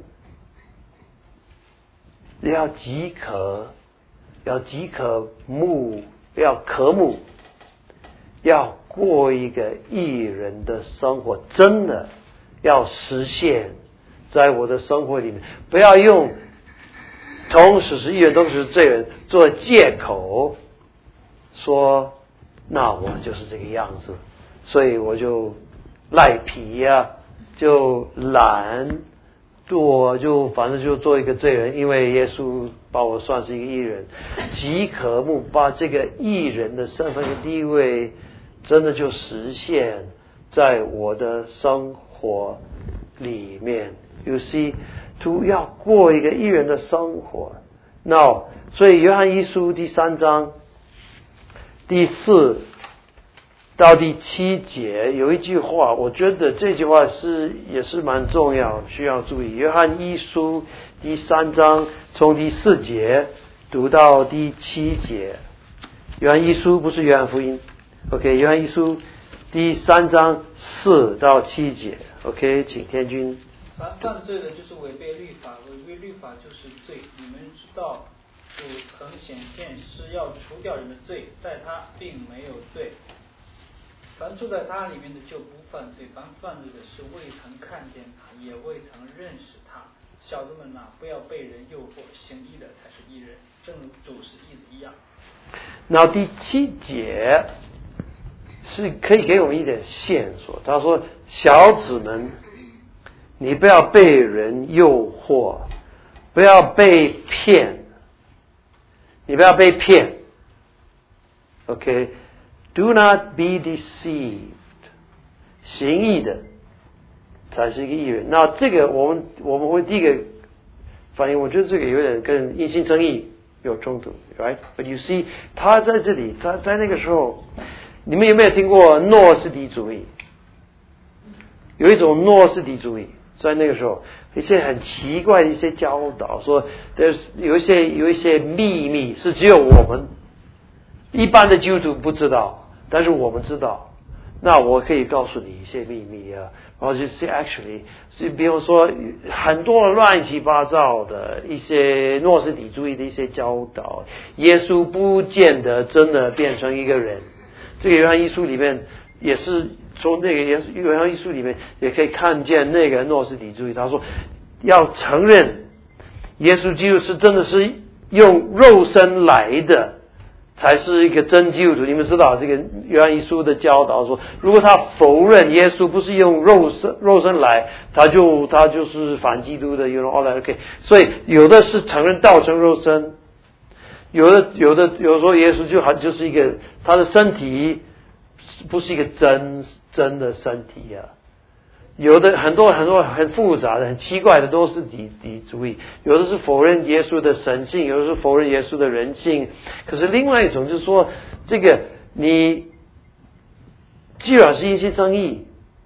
[SPEAKER 1] 要即可，要即可慕，要渴慕，要过一个义人的生活，真的要实现在我的生活里面，不要用同时是义人，同时是罪人做借口，说那我就是这个样子，所以我就赖皮呀、啊，就懒，我就反正就做一个罪人，因为耶稣把我算是一个义人，即可慕，把这个义人的身份跟地位真的就实现在我的生活里面。You see， to 要过一个义人的生活。那所以约翰一书第三章第四到第七节有一句话，我觉得这句话是也是蛮重要，需要注意。约翰一书第三章从第四节读到第七节，约翰一书不是约翰福音 ，OK， 约翰一书第三章四到七节 ，OK， 请天君。
[SPEAKER 3] 凡犯罪的，就是违背律法，违背律法就是罪。你们知道，主曾显现是要除掉人的罪，在他并没有罪。凡住在他里面的就不犯罪，凡犯罪的是未曾看见他，也未曾认识他。小子们呐、啊，不要被人诱惑，行义的才是义人，正如主是义的一样。
[SPEAKER 1] 那第七节是可以给我们一点线索。他说：“小子们，你不要被人诱惑，不要被骗，你不要被骗。OK。”Do not be deceived， 行义的才是一个义人。那这个我们我们会第一个反应，我觉得这个有点跟因信称义有冲突 ，right？ But you see， 他在这里，他在那个时候，你们有没有听过诺斯底主义？有一种诺斯底主义，在那个时候，一些很奇怪的一些教导，说有一些有一些秘密是只有我们一般的基督徒不知道，但是我们知道。那我可以告诉你一些秘密啊，然后就是 actually， 是比如说很多乱七八糟的一些诺斯底主义的一些教导，耶稣不见得真的变成一个人。这个约翰一书里面也是从那个约翰一书里面也可以看见那个诺斯底主义，他说要承认耶稣基督是真的是用肉身来的。才是一个真基督徒。你们知道这个约翰一书的教导说，如果他否认耶稣不是用肉身肉身来，他就他就是反基督的。You know all that OK。所以有的是承认道成肉身，有的有的有的说耶稣就好就是一个他的身体不是一个真真的身体啊。有的很多很多很复杂的、很奇怪的都是底底主义，有的是否认耶稣的神性，有的是否认耶稣的人性。可是另外一种就是说，这个你既然是因信称义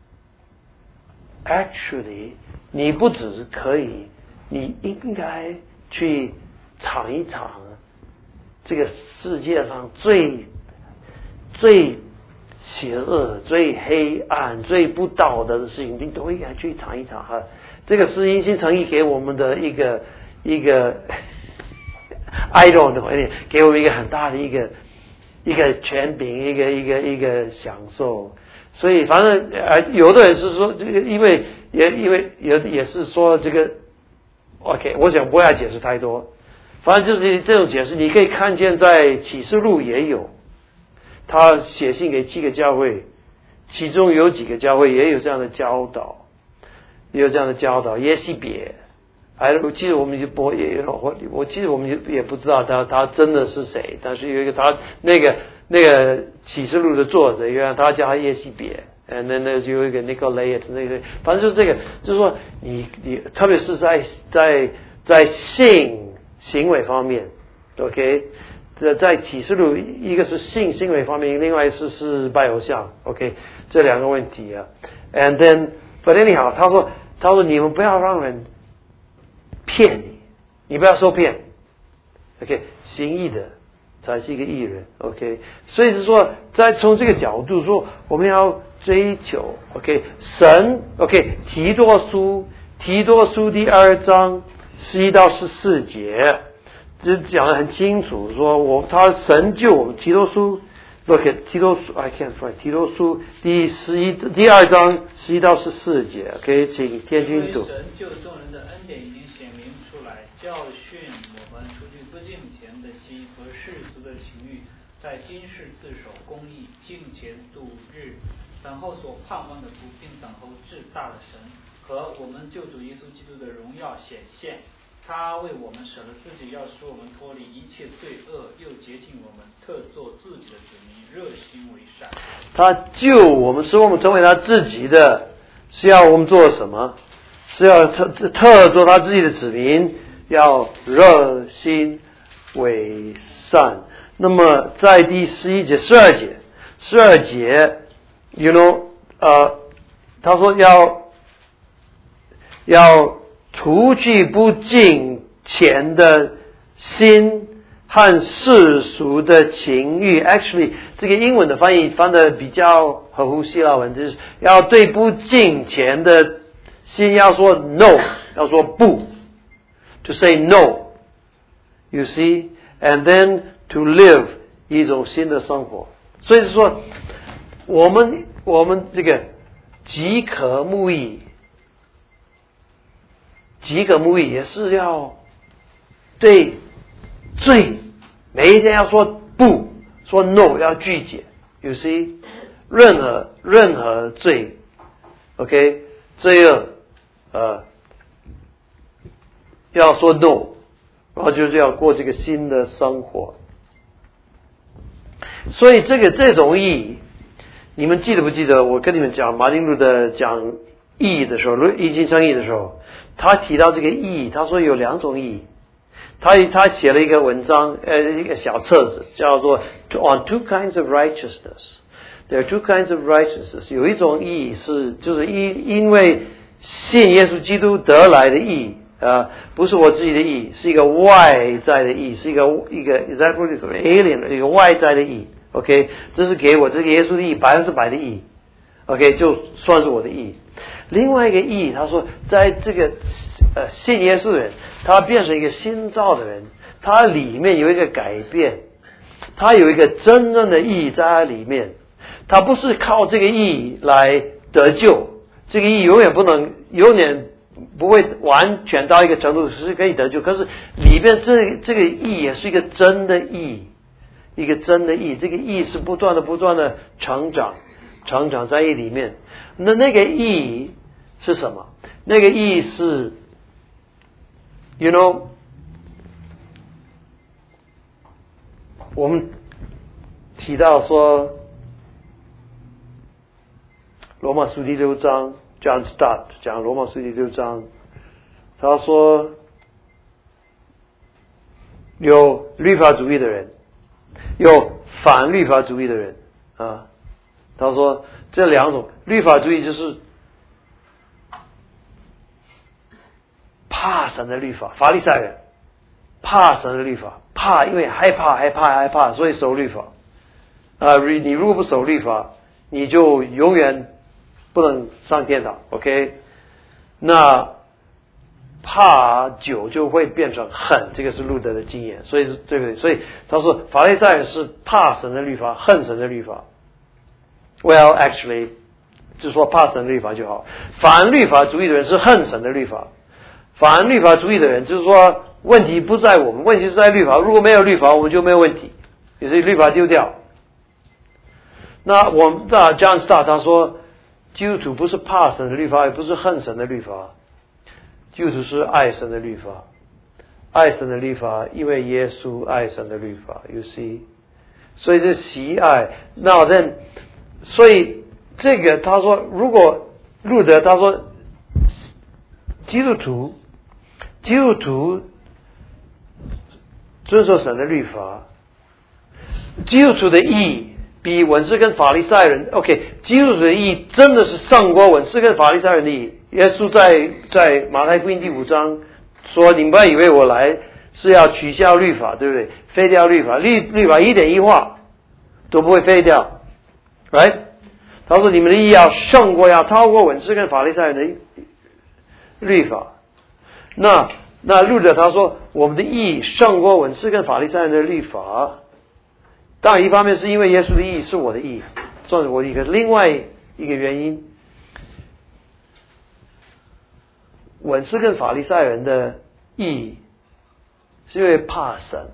[SPEAKER 1] ，actually 你不只是可以，你应该去尝一尝这个世界上最最。邪恶、最黑暗、最不道德的事情，你都应该去尝一尝哈。这个是因信称义给我们的一个一个 I don't know， 给我们一个很大的一个一个权柄，一个一个一个享受。所以反正呃，有的人是说，因为也因为也也是说这个 OK， 我想不要解释太多。反正就是这种解释，你可以看见在启示录也有。他写信给七个教会，其中有几个教会也有这样的教导，也有这样的教导。耶西别，哎，我记得我们就不也我我记得我们就也不知道他他真的是谁，但是有一个他那个那个启示录的作者，原来他叫他耶西别 ，and then 呢有一个 Nicolaitan 那个，反正就是这个，就是说你你特别是在在在性行为方面 ，OK， 在在启示录一个是性行为方面，另外一个是拜偶像 ，OK， 这两个问题啊 ，and then but anyhow， 他说他说你们不要让人骗你，你不要受骗 ，OK， 行义的才是一个义人 ，OK， 所以是说，在从这个角度说，我们要追求 ，OK， 神 ，OK， 提多书，提多书第二章十一到十四节，这讲得很清楚，说我他神救我们，提多书 ，OK， 提多书 ，I can't find， 提多书第十一第二章十一到十四节 ，OK， 请天君读。
[SPEAKER 3] 神救众人的恩典已经显明出来，教训我们除去不敬虔的心和世俗的情欲，在今世自守公义，敬虔度日，等候所盼望的福，并等候至大的神和我们救主耶稣基督的荣耀显现。他为我们舍了自己，要使我们脱离一切罪恶，又洁净我们，特做自己的子民，热心为善。
[SPEAKER 1] 他救我们，使我们成为他自己的，是要我们做什么？是要特特做他自己的子民，要热心为善。那么在第十一节、十二节、十二节 ，you know， 呃，他说要要除去不敬虔的心和世俗的情欲。Actually， 这个英文的翻译翻的比较合乎希腊文，就是要对不敬虔的心要说 no， 要说不 ，to say no。You see, and then to live 一种新的生活。所以说，我们我们这个饥渴慕义。饥渴慕义也是要对罪每一天要说不，说 no， 要拒绝。You see， 任何任何罪 ，OK， 罪恶，呃，要说 no， 然后就是要过这个新的生活。所以这个这种义，你们记得不记得？我跟你们讲马丁路德讲义的时候，义经称义的时候。他提到这个义，他说有两种义，他他写了一个文章，呃，一个小册子，叫做 On Two Kinds of Righteousness。There are two kinds of righteousness。有一种义是就是因因为信耶稣基督得来的义，啊，不是我自己的义，是一个外在的义，是一个一个 is that alien 一个外在的义。OK， 这是给我这个耶稣的义，百分之百的义。OK， 就算是我的义。另外一个义，他说，在这个呃信耶稣的人，他变成一个新造的人，他里面有一个改变，他有一个真正的义在他里面，他不是靠这个义来得救，这个义永远不能，永远不会完全到一个程度是可以得救，可是里边这这个义也是一个真的义，一个真的义，这个义是不断的不断的成长。成长在义里面，那那个义是什么？那个义是 ，you know， 我们提到说，罗马书第六章 ，John Stott 讲罗马书第六章，他说有律法主义的人，有反律法主义的人啊。他说这两种律法主义就是怕神的律法，法利赛人怕神的律法，怕因为害怕害怕害怕，所以守律法啊、呃。你如果不守律法，你就永远不能上天堂。OK， 那怕久就会变成恨，这个是路德的经验，所以是对不对？所以他说法利赛人是怕神的律法，恨神的律法。Well, actually， 就是说怕神的律法就好。反律法主义的人是恨神的律法。反律法主义的人就是说，问题不在我们，问题是在律法。如果没有律法，我们就没有问题，也是律法丢掉。那我们的 John Stott 他说，基督徒不是怕神的律法，也不是恨神的律法，基督徒是爱神的律法，爱神的律法，因为耶稣爱神的律法。You see， 所以是喜爱。Now then。所以这个他说，如果路德他说，基督徒，基督徒遵守神的律法，基督徒的义比文士跟法利赛人 ，OK， 基督徒的义真的是胜过文士跟法利赛人的义。耶稣在在马太福音第五章说：“你们不要以为我来是要取消律法，对不对？废掉律法，律律法一点一划都不会废掉 ，right？” 他说：“你们的义要胜过，要超过文士跟法利赛人的律法。”那那路德他说：“我们的义胜过文士跟法利赛人的律法。”当然，一方面是因为耶稣的义是我的义，算是我的义。可是另外一个原因，文士跟法利赛人的义是因为怕神，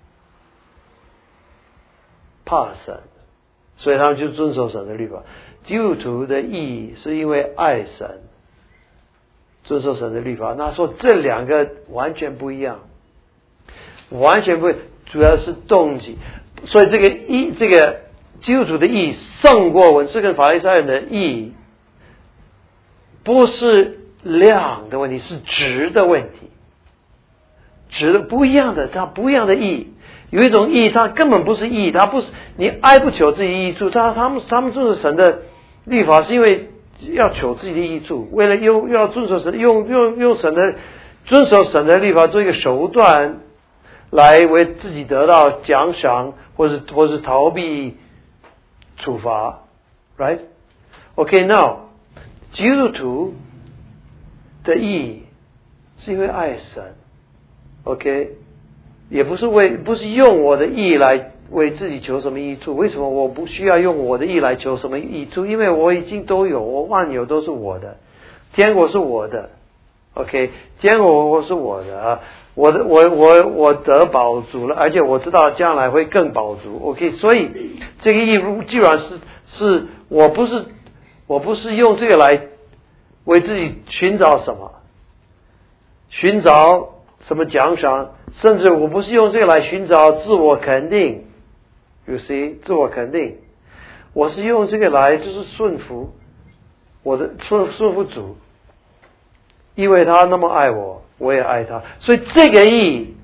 [SPEAKER 1] 怕神，所以他们就遵守神的律法。基督徒的义是因为爱神，遵守神的律法。那说这两个完全不一样，完全不会，主要是动机。所以这个义，这个基督徒的义胜过文士跟法利赛人的义，不是量的问题，是值的问题。值的不一样的，它不一样的义。有一种义，它根本不是义，它不是你爱不求自己益处，他他们他们遵守神的律法，是因为要求自己的益处，为了又又要遵守神，用用用神的遵守神的律法做一个手段，来为自己得到奖赏，或是或是逃避处罚 ，right？ OK， now 基督徒的义是因为爱神 ，OK， 也不是为不是用我的义来为自己求什么益处。为什么我不需要用我的义来求什么益处？因为我已经都有，我万有都是我的，天国是我的 ，OK， 天国是我的。我的我我我得饱足了，而且我知道将来会更饱足。OK， 所以这个义既然是是我不是我不是用这个来为自己寻找什么，寻找什么奖赏，甚至我不是用这个来寻找自我肯定。You see， 自我肯定，我是用这个来就是顺服我的顺顺服主，因为他那么爱我。我也爱他，所以这个义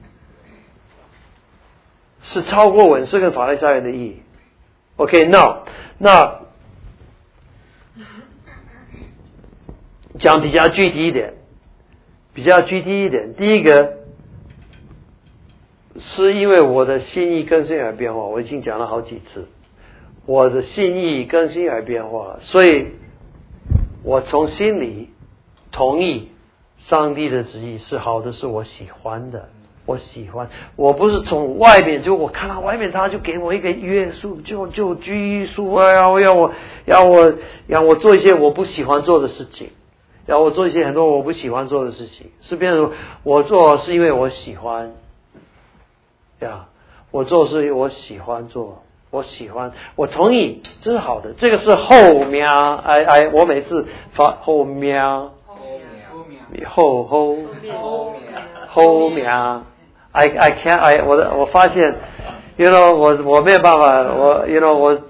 [SPEAKER 1] 是超过文士跟法利赛人的义。OK， now 那讲比较具体一点，比较具体一点。第一个是因为我的心意更新而变化，我已经讲了好几次，我的心意更新而变化，所以我从心里同意。上帝的旨意是好的，是我喜欢的，我喜欢。我不是从外面就我看到外面他就给我一个约束，就就拘束啊，要要我要我要我做一些我不喜欢做的事情，要我做一些很多我不喜欢做的事情，是变成我做是因为我喜欢，呀，我做是我喜欢做，我喜欢，我同意，这是好的，这个是后面，哎哎，我每次发后面。后后后面 I I can't I 我的我发现 you know 我我没有办法我 you know 我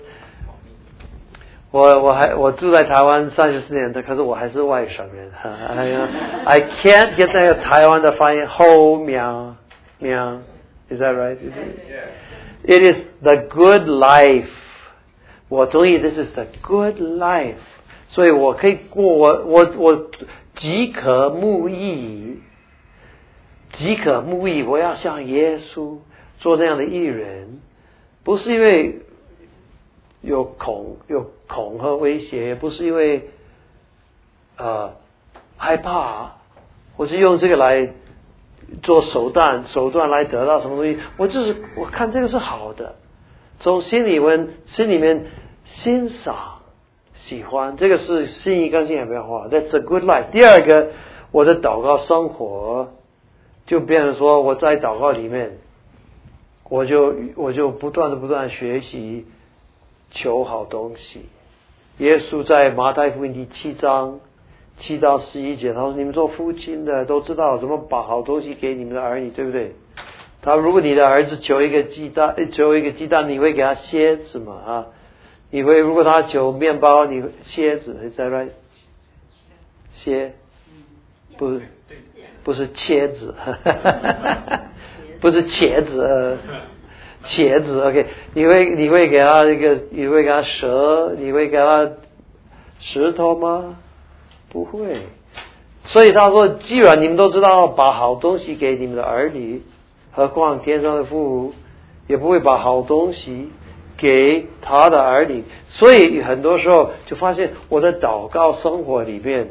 [SPEAKER 1] 我我还我住在台湾三十四年的，可是我还是外省人。I can't get 那个台湾的发音后面面 Is that right? Is it? It is the good life. 我同意 This is the good life. 所以我可以过我我我即可慕义，即可慕义，我要像耶稣做那样的义人，不是因为有恐有恐吓威胁，不是因为呃害怕，我是用这个来做手段手段来得到什么东西。我就是我看这个是好的，从心里面心里面欣赏。喜欢，这个是心意更新也变化 That's a good life。 第二个，我的祷告生活就变成说我在祷告里面我就我就不断的不断学习求好东西。耶稣在马太福音第七章七到十一节他说，你们做父亲的都知道怎么把好东西给你们的儿女，对不对？他如果你的儿子求一个鸡蛋求一个鸡蛋，你会给他蝎子吗？啊， 你会如果他求面包，你蝎子会在right？蝎，不是不是茄子，不是茄子，茄子 OK？ 你会你会给他一个，你会给他蛇，你会给他石头吗？不会。所以他说，既然你们都知道把好东西给你们的儿女，何况天上的父也不会把好东西给他的儿女。所以很多时候就发现我的祷告生活里面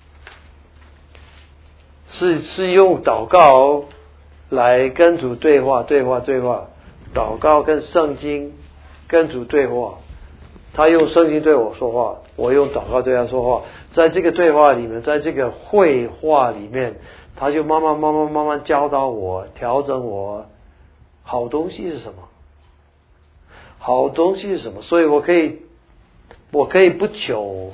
[SPEAKER 1] 是是用祷告来跟主对话对话对话，祷告跟圣经跟主对话，他用圣经对我说话，我用祷告对他说话，在这个对话里面，在这个绘画里面，他就慢慢慢慢慢慢教导我，调整我，好东西是什么，好东西是什么，所以我可以我可以不求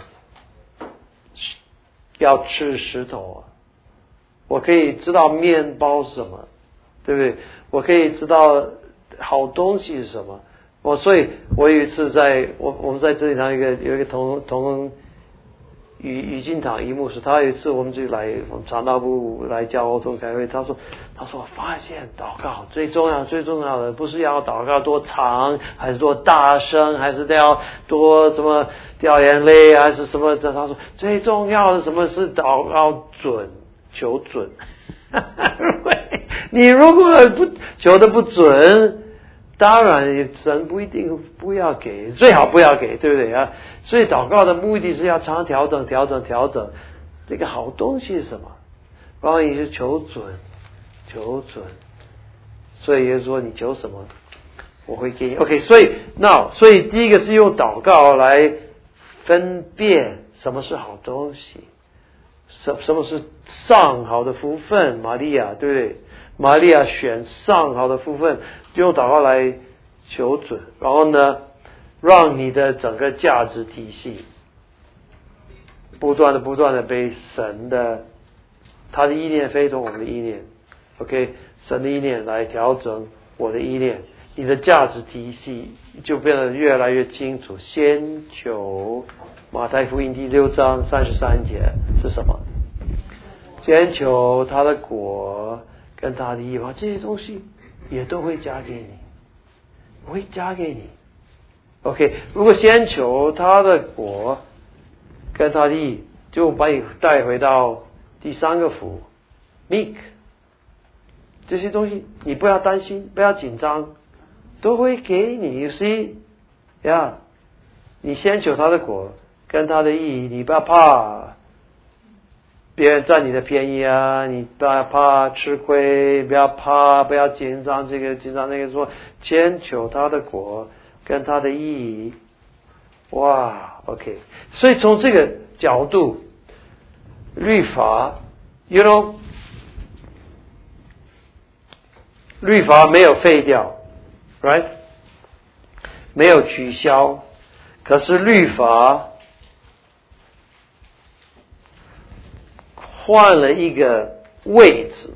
[SPEAKER 1] 要吃石头啊，我可以知道面包是什么，对不对？我可以知道好东西是什么。我所以，我有一次在我我们在这里堂一个有一个同同语语经堂一牧师，他有一次我们就来我们传道部来教儿童开会，他说他说我发现祷告最重要最重要的不是要祷告多长，还是多大声，还是要多什么掉眼泪，还是什么的。他说最重要的什么是祷告准，求准。你如果不求的不准，当然神不一定不要给，最好不要给，对不对啊？所以祷告的目的是要常调整调整调整这个好东西是什么，然后也是求准求准。所以也就是说你求什么我会给你 OK。 所以那所以第一个是用祷告来分辨什么是好东西，什什么是上好的福分，玛利亚对不对？玛利亚选上好的福分，就用祷告来求准，然后呢让你的整个价值体系不断的不断的被神的他的意念非同我们的意念 OK， 神的意念来调整我的意念，你的价值体系就变得越来越清楚。先求马太福音第六章三十三节是什么？先求他的国跟他的义，这些东西也都会加给你，我会加给你 OK。 如果先求他的国跟他的义，就把你带回到第三个福 meek， 这些东西你不要担心，不要紧张，都会给你。 You see yeah， 你先求他的国跟他的义，你不要怕别人占你的便宜啊，你不要怕吃亏，不要怕，不要紧张这个紧张那个，说先求他的国跟他的义。哇 OK， 所以从这个角度，律法 you know 律法没有废掉 right， 没有取消，可是律法换了一个位置，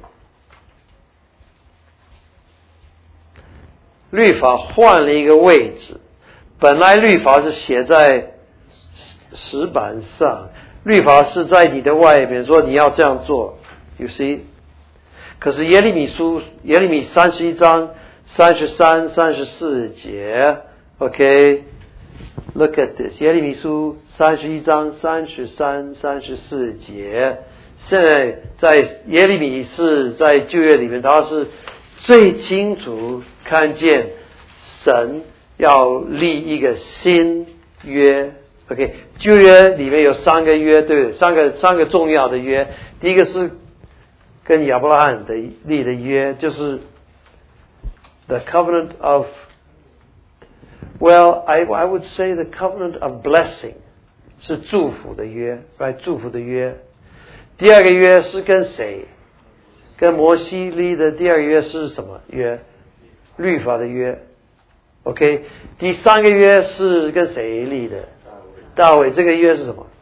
[SPEAKER 1] 律法换了一个位置。本来律法是写在石板上，律法是在你的外面，说你要这样做 You see。 可是耶利米书耶利米三十一章三十三三十四节 OK Look at this， 耶利米书三十一章三十三三十四节。现在在耶利米是在旧约里面，他是最清楚看见神要立一个新约 OK。 旧约里面有三个约，对不对？三个三个重要的约。第一个是跟亚伯拉罕的立的约，就是 the covenant of well I, I would say the covenant of blessing， 是祝福的约 right， 祝福的约。第二个约是跟谁？跟摩西立的。第二个约是什么约？律法的约 OK。 第三个约是跟谁立的？大卫。这个约是什么？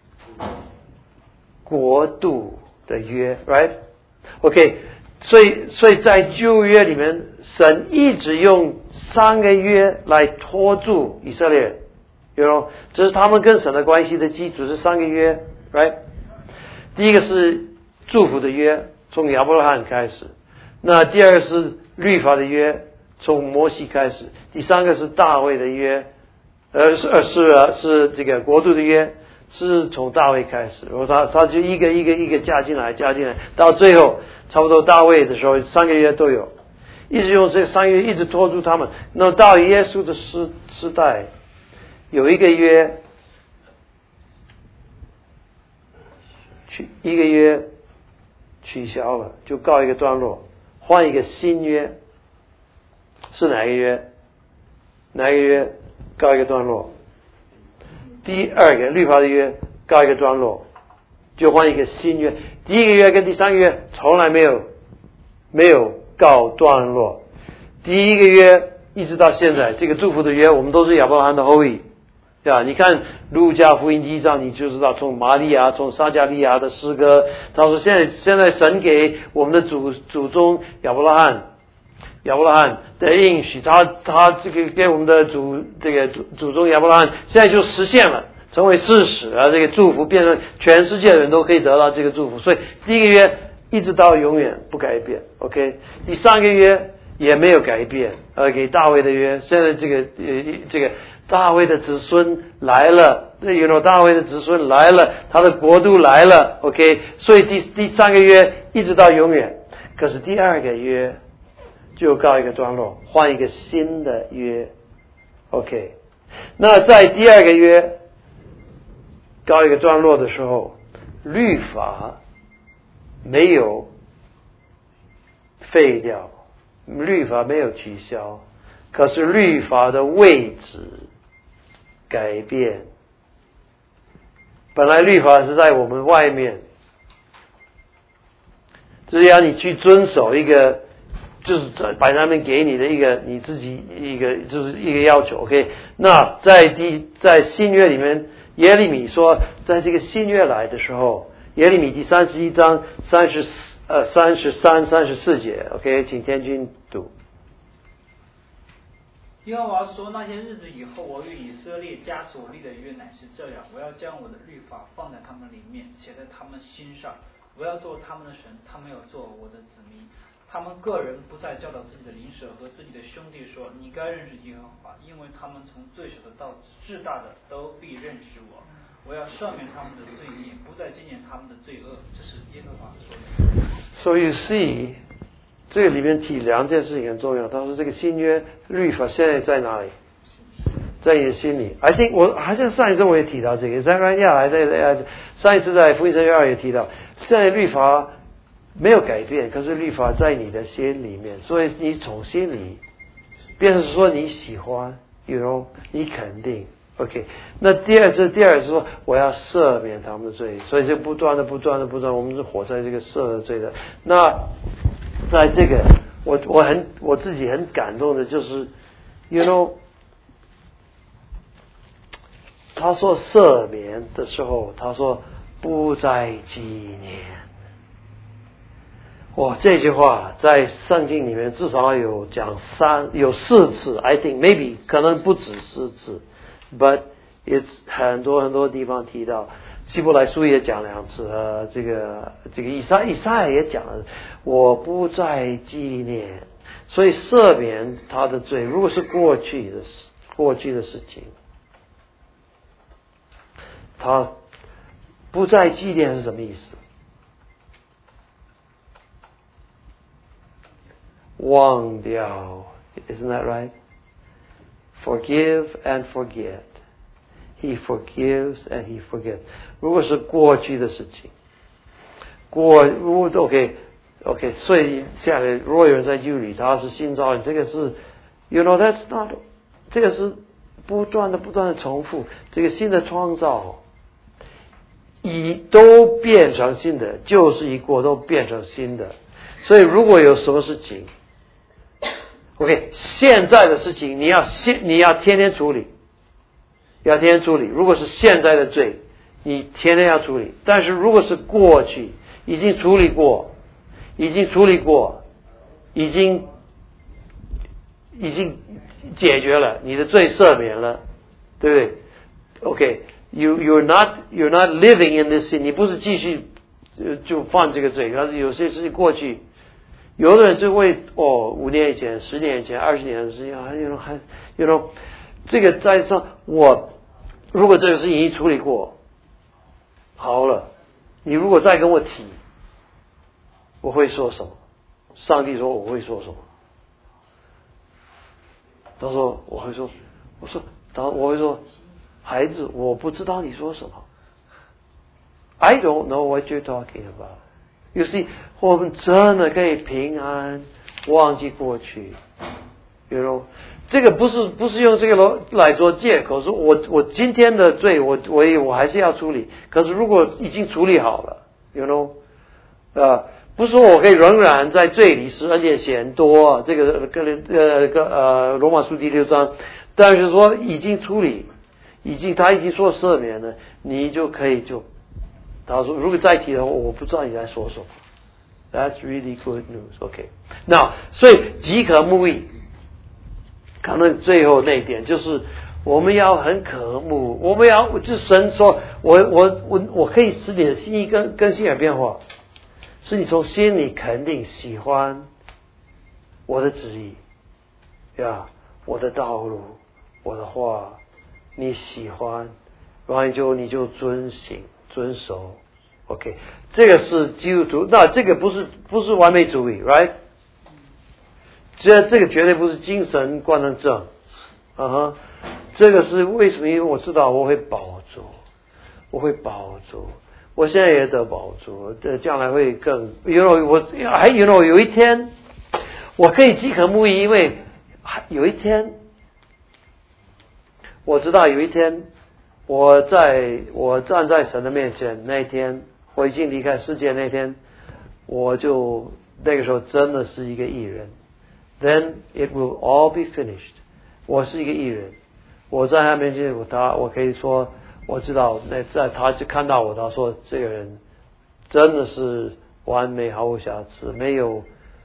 [SPEAKER 1] 国度的约 right OK。 所以所以在旧约里面，神一直用三个约来拖住以色列人 you know， 这是他们跟神的关系的基础，是三个约 ，right？ 第一个是祝福的约，从亚伯拉罕开始；那第二个是律法的约，从摩西开始；第三个是大卫的约，呃是呃是呃是这个国度的约，是从大卫开始，然后他他就一个一个一个加进来加进来，到最后差不多大卫的时候，三个约都有，一直用这三个约一直拖住他们。那到耶稣的时时代，有一个约，取一个约取消了，就告一个段落，换一个新约。是哪一个约？哪一个约告一个段落？第二个律法的约告一个段落，就换一个新约。第一个约跟第三个约从来没有没有告段落。第一个约一直到现在，这个祝福的约，我们都是亚伯拉罕的后裔，对吧？你看路加福音第一章，你就知道从玛利亚、从撒迦利亚的诗歌，他说现在现在神给我们的祖祖宗亚伯拉罕。亚伯拉罕的应许，他他这个给我们的祖这个祖祖宗亚伯拉罕，现在就实现了，成为事实啊！这个祝福变成全世界的人都可以得到这个祝福，所以第一个约一直到永远不改变 ，OK？ 第三个约也没有改变，呃，给大卫的约，现在这个呃这个大卫的子孙来了，you know， 大卫的子孙来了，他的国度来了 ，OK？ 所以第第三个约一直到永远，可是第二个约就告一个段落，换一个新的约 ，OK。那在第二个约告一个段落的时候，律法没有废掉，律法没有取消，可是律法的位置改变。本来律法是在我们外面，就是要你去遵守一个。就是摆上面给你的一个你自己一个就是一个要求 ，OK？ 那在第在新约里面，耶利米说，在这个新约来的时候，耶利米第三十一章三十呃三十三三十四节 ，OK？ 请天君读。
[SPEAKER 3] 耶和华说：“那些日子以后，我与以色列家所立的约乃是这样：我要将我的律法放在他们里面，写在他们心上。我要做他们的神，他们要做我的子民。他们个人不再教导自己的邻舍和自己的兄弟说：你该认识耶和华，因为他们从最小的到至大的都必认识我。我要赦免他们的罪孽，不再纪念他们的罪恶。”这是耶和华说的。
[SPEAKER 1] So you see， 这个里面提两件事情很重要。他说这个新约律法现在在哪里？在你的心里。I think 我好像上一次我也提到这个，在 right yeah， 还在上一次在福音神学二也提到，现在律法没有改变，可是律法在你的心里面，所以你从心里变成说你喜欢 you know， 你肯定 OK。 那第二次第二是说我要赦免他们的罪，所以就不断的不断的不断，我们是活在这个赦罪的。那在这个我我很我自己很感动的就是 you know， 他说赦免的时候，他说不再纪念。哇，这句话在圣经里面至少有讲三有四次 I think maybe 可能不止四次 but it's 很多很多地方提到，希伯来书也讲两次，呃，这个这个以赛以赛也讲了，我不再纪念，所以赦免他的罪，如果是过去的事过去的事情，他不再纪念是什么意思？忘掉 ，Isn't that right? Forgive and forget. He forgives and he forgets. 如果是过去的事情，过如果 OK OK， 所以下来如果有人在基督里，他是新造人，这个是 You know that's not， 这个是不断的不断的重复，这个新的创造，已都变成新的，旧事一过都变成新的。所以如果有什么事情 OK， 现在的事情你要现你要天天处理，要天天处理。如果是现在的罪，你天天要处理。但是如果是过去已经处理过，已经处理过，已经已经解决了，你的罪赦免了，对不对？ OK, you you're not you're not living in this sin， 你不是继续呃就犯这个罪，但是有些事情过去，有的人就会哦，五年以前、十年以前、二十年的事情啊，you know 还 you know 这个在上我如果这个事情已经处理过，好了，你如果再跟我提，我会说什么？上帝说我会说什么？他说我会说，我说，然后我会说，孩子，我不知道你说什么。I don't know what you're talking about. You see， 我们真的可以平安忘记过去。You know， 这个不是不是用这个来做借口，说我我今天的罪，我我我还是要处理。可是如果已经处理好了 ，You know， 呃。不是说我可以仍然在罪里使恩典显多，这个个呃个呃罗马书第六章，但是说已经处理，已经他已经说赦免了，你就可以就他说如果再提的话，我不知道你在说什么。That's really good news. OK， 那所以即可慕义，可能最后那一点就是我们要很渴慕，我们要就神说，我我我我可以使你的心意跟更新而变化。是你从心里肯定喜欢我的旨意呀，我的道路，我的话，你喜欢，然后你就你就遵行遵守 ，OK， 这个是基督徒，那这个不是不是完美主义 ，right？ 这这个绝对不是精神官能症，啊哈，这个是为什么？因为我知道我会保住，我会保住。我现在也得保住，这将来会更 ，you know， 我还 you know 有一天，我可以饥渴慕义，因为有一天，我知道有一天，我在我站在神的面前那一天，我已经离开世界那天，我就那个时候真的是一个义人 ，then it will all be finished。我是一个义人，我在他面前，我他我可以说。我知道，那在他就看到我，他说这个人真的是完美，毫无瑕疵，没有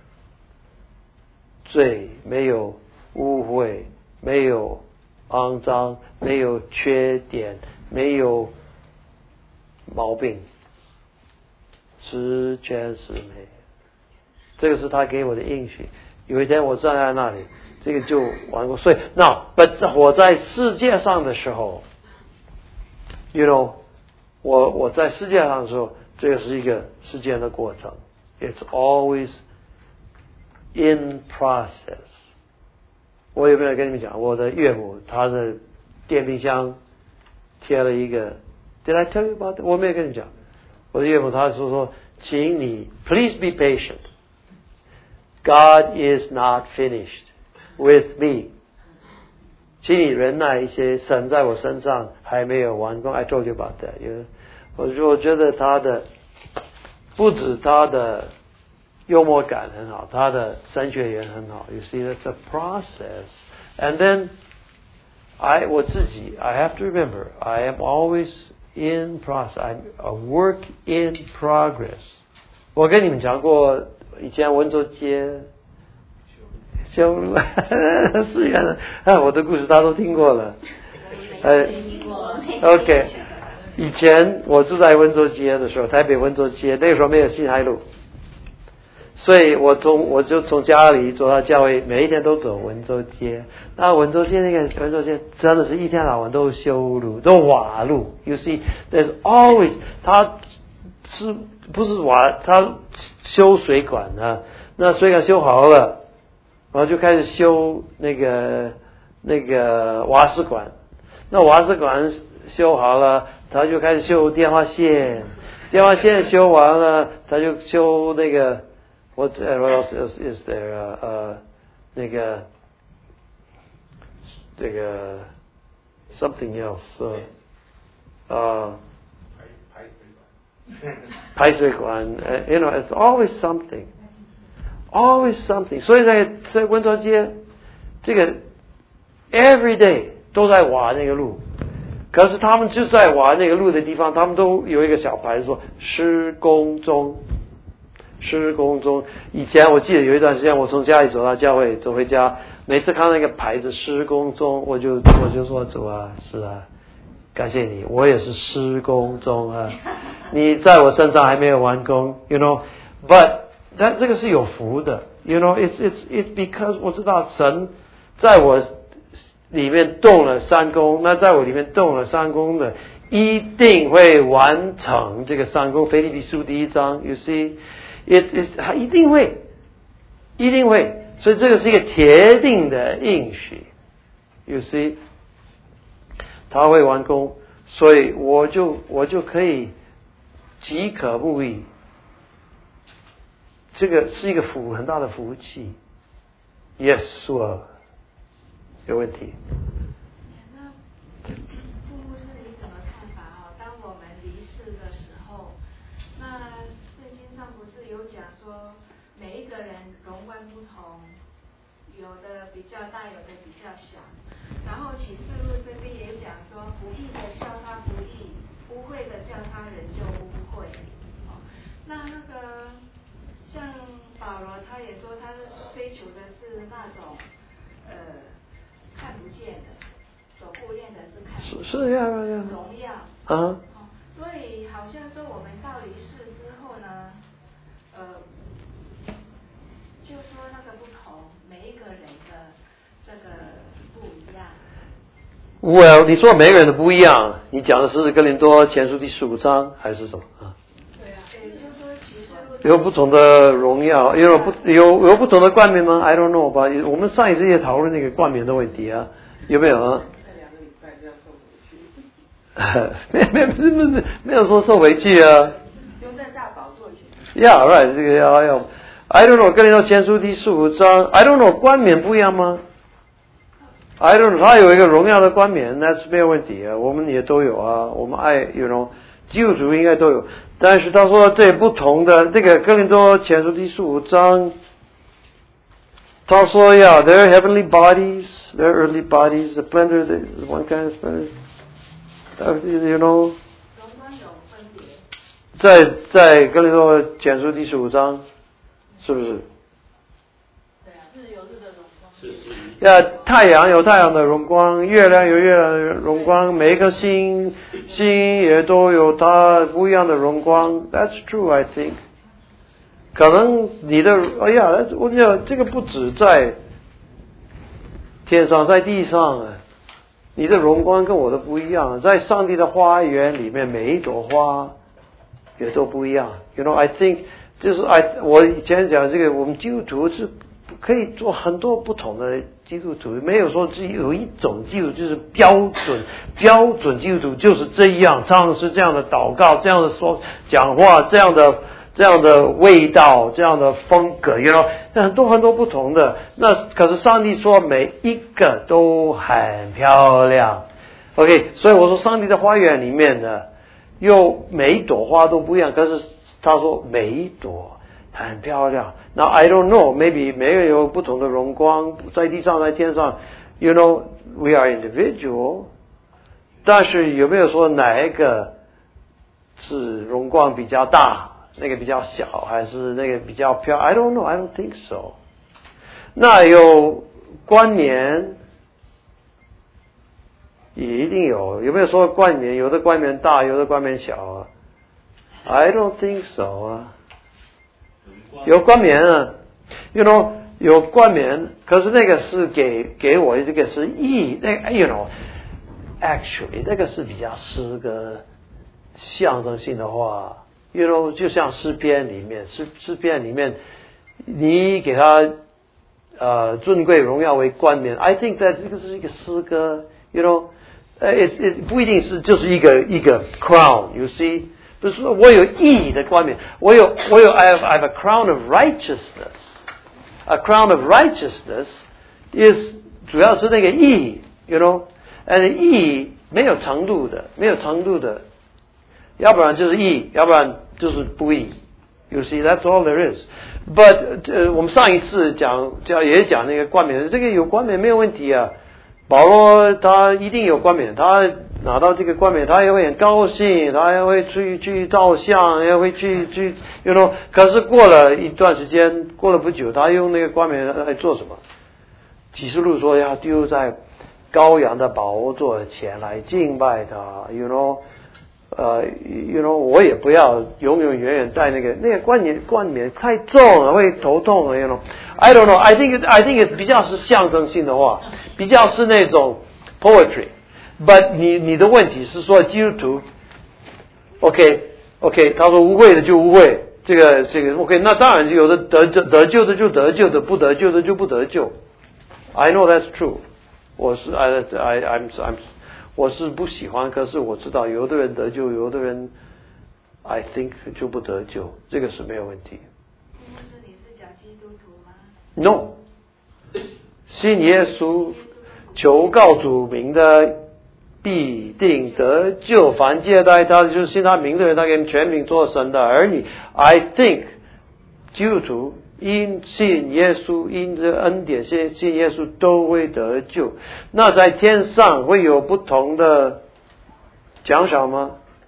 [SPEAKER 1] 罪，没有污秽，没有肮脏，没有缺点，没有毛病，十全十美。这个是他给我的应许。有一天我站在那里，这个就完过。所以，那我在世界上的时候。You know， 我我在世界上的时候，这个是一个时间的过程。It's always in process。我有没有跟你们讲，我的岳母他的电冰箱贴了一个 ，Did I tell you about that？ 我没有跟你讲，我的岳母他说说，请你 Please be patient. God is not finished with me。请你忍耐一些，神在我身上还没有完工。I told you about that。因为我说，我觉得他的不止他的幽默感很好，他的神学也很好。You see, that's a process. And then I 我自己 I have to remember, I am always in process. I'm a work in progress. 我跟你们讲过，以前温州街。修路是呀，啊，我的故事大家都听过了。呃 ，OK， 以前我住在温州街的时候，台北温州街那个时候没有新海路，所以我从我就从家里走到教会，每一天都走温州街。那温州街那个温州街真的是一天到晚都修路，都瓦路。You see, there's always 它是不是瓦？它修水管啊，那水管修好了。然后就开始修那个那个瓦斯管，那瓦斯管修好了，他就开始修电话线，电话线修完了，他就修那个 what else is is there 呃、uh, 那个这个 something else 呃、uh, 排水管呃 you know it's always something。Always something， 所以在在温州街，这个 every day 都在挖那个路，可是他们就在挖那个路的地方，他们都有一个小牌子说施工中，施工中。以前我记得有一段时间，我从家里走到教会，走回家，每次看到那个牌子施工中，我就我就说主啊，是啊， 感谢你，我也是施工中啊，你在我身上还没有完工 ，you know，but 但这个是有福的 ，you know，it's it's it's because 我知道神在我里面动了三工，那在我里面动了三工的，一定会完成这个三工。腓立比书第一章 ，you see，it it 他一定会，一定会，所以这个是一个铁定的应许 ，you see。他会完工，所以我就我就可以即可不易。这个是一个福很大的福气。Yes， 说有问题。
[SPEAKER 6] 那父母是你怎么看法啊？当我们离世的时候，那圣经上不是有讲说，每一个人容观不同，有的比较大，有的比较小。然后启示录这边也讲说，不义的叫他不义，污秽的叫他仍旧污秽。哦，那那个像保罗他也说，他追求的是那种呃看不见的，所顾念的是看不见的
[SPEAKER 1] 是呀呀
[SPEAKER 6] 荣耀
[SPEAKER 1] 啊。
[SPEAKER 6] 哦，所以好像说我们到离世之后呢，呃，就说那个不同，每一个人的这个不一样。
[SPEAKER 1] Well， 你说每个人都不一样，你讲的是哥林多前书第十五章还是什么啊？
[SPEAKER 6] 对啊，也就是说启示录
[SPEAKER 1] 有不同的荣耀，有不有有不同的冠冕吗 ？I don't know 吧。我们上一次也讨论那个冠冕的问题啊，有没有啊？没没没没没有说受委屈啊。
[SPEAKER 4] 丢在大宝座前。
[SPEAKER 1] Yeah, right， 这个要要。I don't know， 哥林多前书第十五章 ，I don't know 冠冕不一样吗？ I don't know， 他有一个荣耀的冠冕，那是没有问题啊，我们也都有啊，我们爱 ，you know， 基督徒应该都有。但是他说这不同的，这个哥林多前书第十五章，他说呀 ，their heavenly bodies, their earthly bodies, the splendor, the one kind of splendor，you know， 在在哥林多前书第十五章，是不是？呀，太阳有太阳的荣光，月亮有月亮的荣光，每一颗星星也都有它不一样的荣光。That's true, I think. 可能你的，哎呀，我讲这个不止在天上，在地上啊，你的荣光跟我的不一样。在上帝的花园里面，每一朵花也都不一样。You know, I think 就是 I 我以前讲这个，我们基督徒是可以做很多不同的基督徒，没有说只有一种基督徒就是标准标准基督徒就是这样，唱是这样的祷告，这样的说讲话，这样的这样的味道，这样的风格， you know， 很多很多不同的。那可是上帝说每一个都很漂亮 ，OK， 所以我说上帝的花园里面呢，又每一朵花都不一样，可是他说每一朵很漂亮。Now I don't know, maybe 每个人有不同的荣光，在地上在天上 ，you know, we are individual。但是有没有说哪一个是荣光比较大，那个比较小，还是那个比较漂亮 ？I don't know, I don't think so。那有冠冕，也一定有。有没有说冠冕？有的冠冕大，有的冠冕小啊 ？I don't think so 啊。有冠冕啊 ，you know， 有冠冕，可是那个是给给我这个是意，那个 you know，actually 那个是比较诗歌象征性的话 ，you know， 就像诗篇里面，诗诗篇里面，你给他呃尊贵荣耀为冠冕 ，I think that 这个是一个诗歌 ，you know， 呃，也也不一定是就是一个一个 crown，you see。不是说我有义的冠冕，我有我有 I have I have a crown of righteousness. A crown of righteousness is 主要是那个义 ，you know， and 义没有程度的，没有程度的，要不然就是义，要不然就是不义。You see, that's all there is. But 呃，我们上一次讲讲也讲那个冠冕，这个有冠冕没有问题啊。保罗他一定有冠冕，他拿到这个冠冕，他也会很高兴，他也会去去照相，也会去去 ，you know。可是过了一段时间，过了不久，他用那个冠冕来做什么？启示录说要丢在羔羊的宝座前来敬拜他 ，you know， 呃 ，you know， 我也不要永永远远带那个那个冠冕冠冕太重了，会头痛了 ，you know。I don't know. I think I think it 比较是象征性的话，比较是那种 poetry。But 你你的问题是说基督徒 ，OK OK， 他说污秽的就污秽，这个这个 OK， 那当然有的得救得救的就得救的，不得救的就不得救。I know that's true。我是 I I I'm I'm 我是不喜欢，可是我知道有的人得救，有的人 I think 就不得救，这个是没有问题。
[SPEAKER 6] 牧师，你是讲基督徒吗
[SPEAKER 1] ？No， 信耶稣求告主名的必定得救，凡接待他就是信他名的人，他给全名做神的儿女。I think 基督徒因信耶稣，因这恩典信信耶稣都会得救。那在天上会有不同的奖赏吗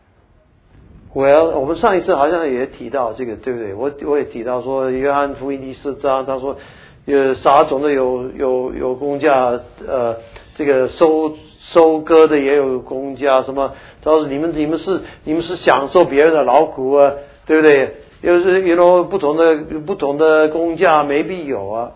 [SPEAKER 1] ？Well， 我们上一次好像也提到这个，对不对？我我也提到说，约翰福音第四章，他说有撒种的有有有工价，呃，这个收收割的也有工价，什么？他说你们你们是你们是享受别人的劳苦啊，对不对？就是 you know 不同的不同的工价 maybe 有啊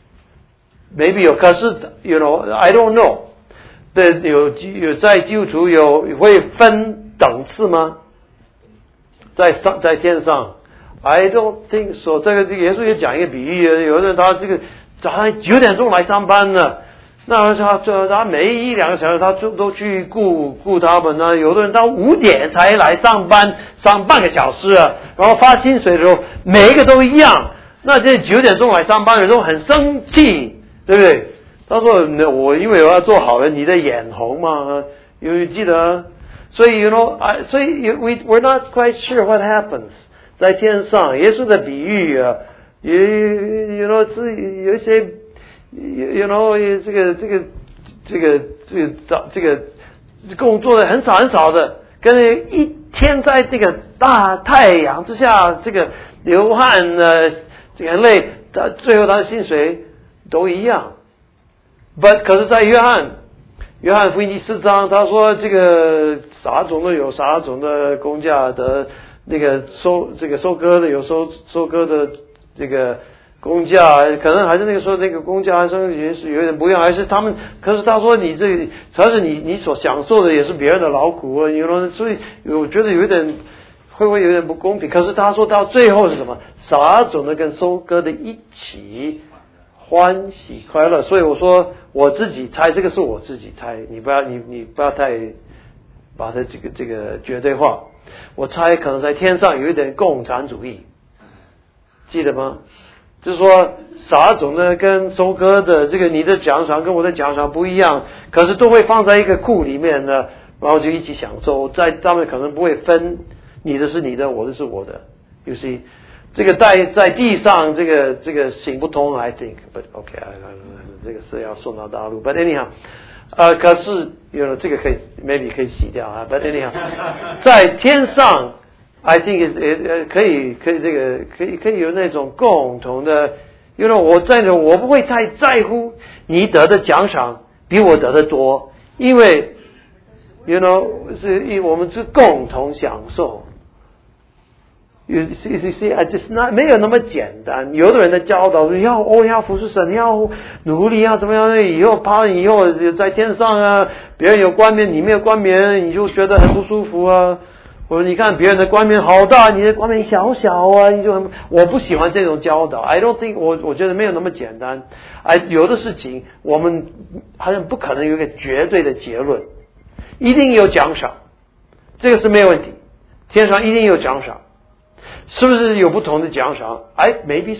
[SPEAKER 1] maybe 有，可是 you know I don't know 对，有有在基督徒有会分等次吗？在上在天上 I don't think so。 这个耶稣也讲一个比喻，有的人他这个早上九点钟来上班呢，那他他每一两个小时他都都去顾顾他们呢。有的人到五点才来上班，上半个小时啊，然后发薪水的时候每一个都一样。那这九点钟来上班的时候很生气，对不对？他说我因为我要做好人，你的眼红嘛，因为记得，所以 you know， I, 所以 we we're not quite sure what happens 在天上。耶稣的比喻啊，也 you know 是有一些。you know 这个这个这个这个这个工作的很少很少的，跟一天在这个大太阳之下这个流汗呢，这个很累，他最后他的薪水都一样。But 可是在约翰约翰福音第四章，他说这个撒种的有撒种的工价的，那个收这个收割的有收收割的这个工价，可能还是那个时候那个工价还是也是有点不一样，还是他们。可是他说你这个，主要是你你所享受的也是别人的劳苦啊，有人所以我觉得有点会不会有点不公平？可是他说到最后是什么？撒种的跟收割的一起欢喜快乐。所以我说我自己猜，这个是我自己猜，你不要你你不要太把它这个这个绝对化。我猜可能在天上有一点共产主义，记得吗？就是说撒种的跟收割的这个你的奖赏跟我的奖赏不一样，可是都会放在一个库里面呢，然后就一起享受。在他们可能不会分，你的是你的，我的是我的。You see， 这个在在地上这个这个行不通 ，I think。But OK， 这个是要送到大陆。But anyhow， 呃，可是有了这个可以 maybe 可以洗掉啊。But anyhow， 在天上。I think it, it, it, 可以可以这个可以可以有那种共同的，因为我在这我不会太在乎你得的奖赏比我得的多，因为 you know 是我们是共同享受。You see, you see, I just not 没有那么简单。有的人的教导说要哦要服侍神，要努力要怎么样？以后怕以后在天上啊，别人有冠冕，你没有冠冕，你就觉得很不舒服啊。我说你看别人的冠冕好大，你的冠冕小小啊，你就很我不喜欢这种教导。I don't think 我我觉得没有那么简单。哎，有的事情我们好像不可能有一个绝对的结论，一定有奖赏，这个是没有问题。天上一定有奖赏，是不是有不同的奖赏？哎 ，maybe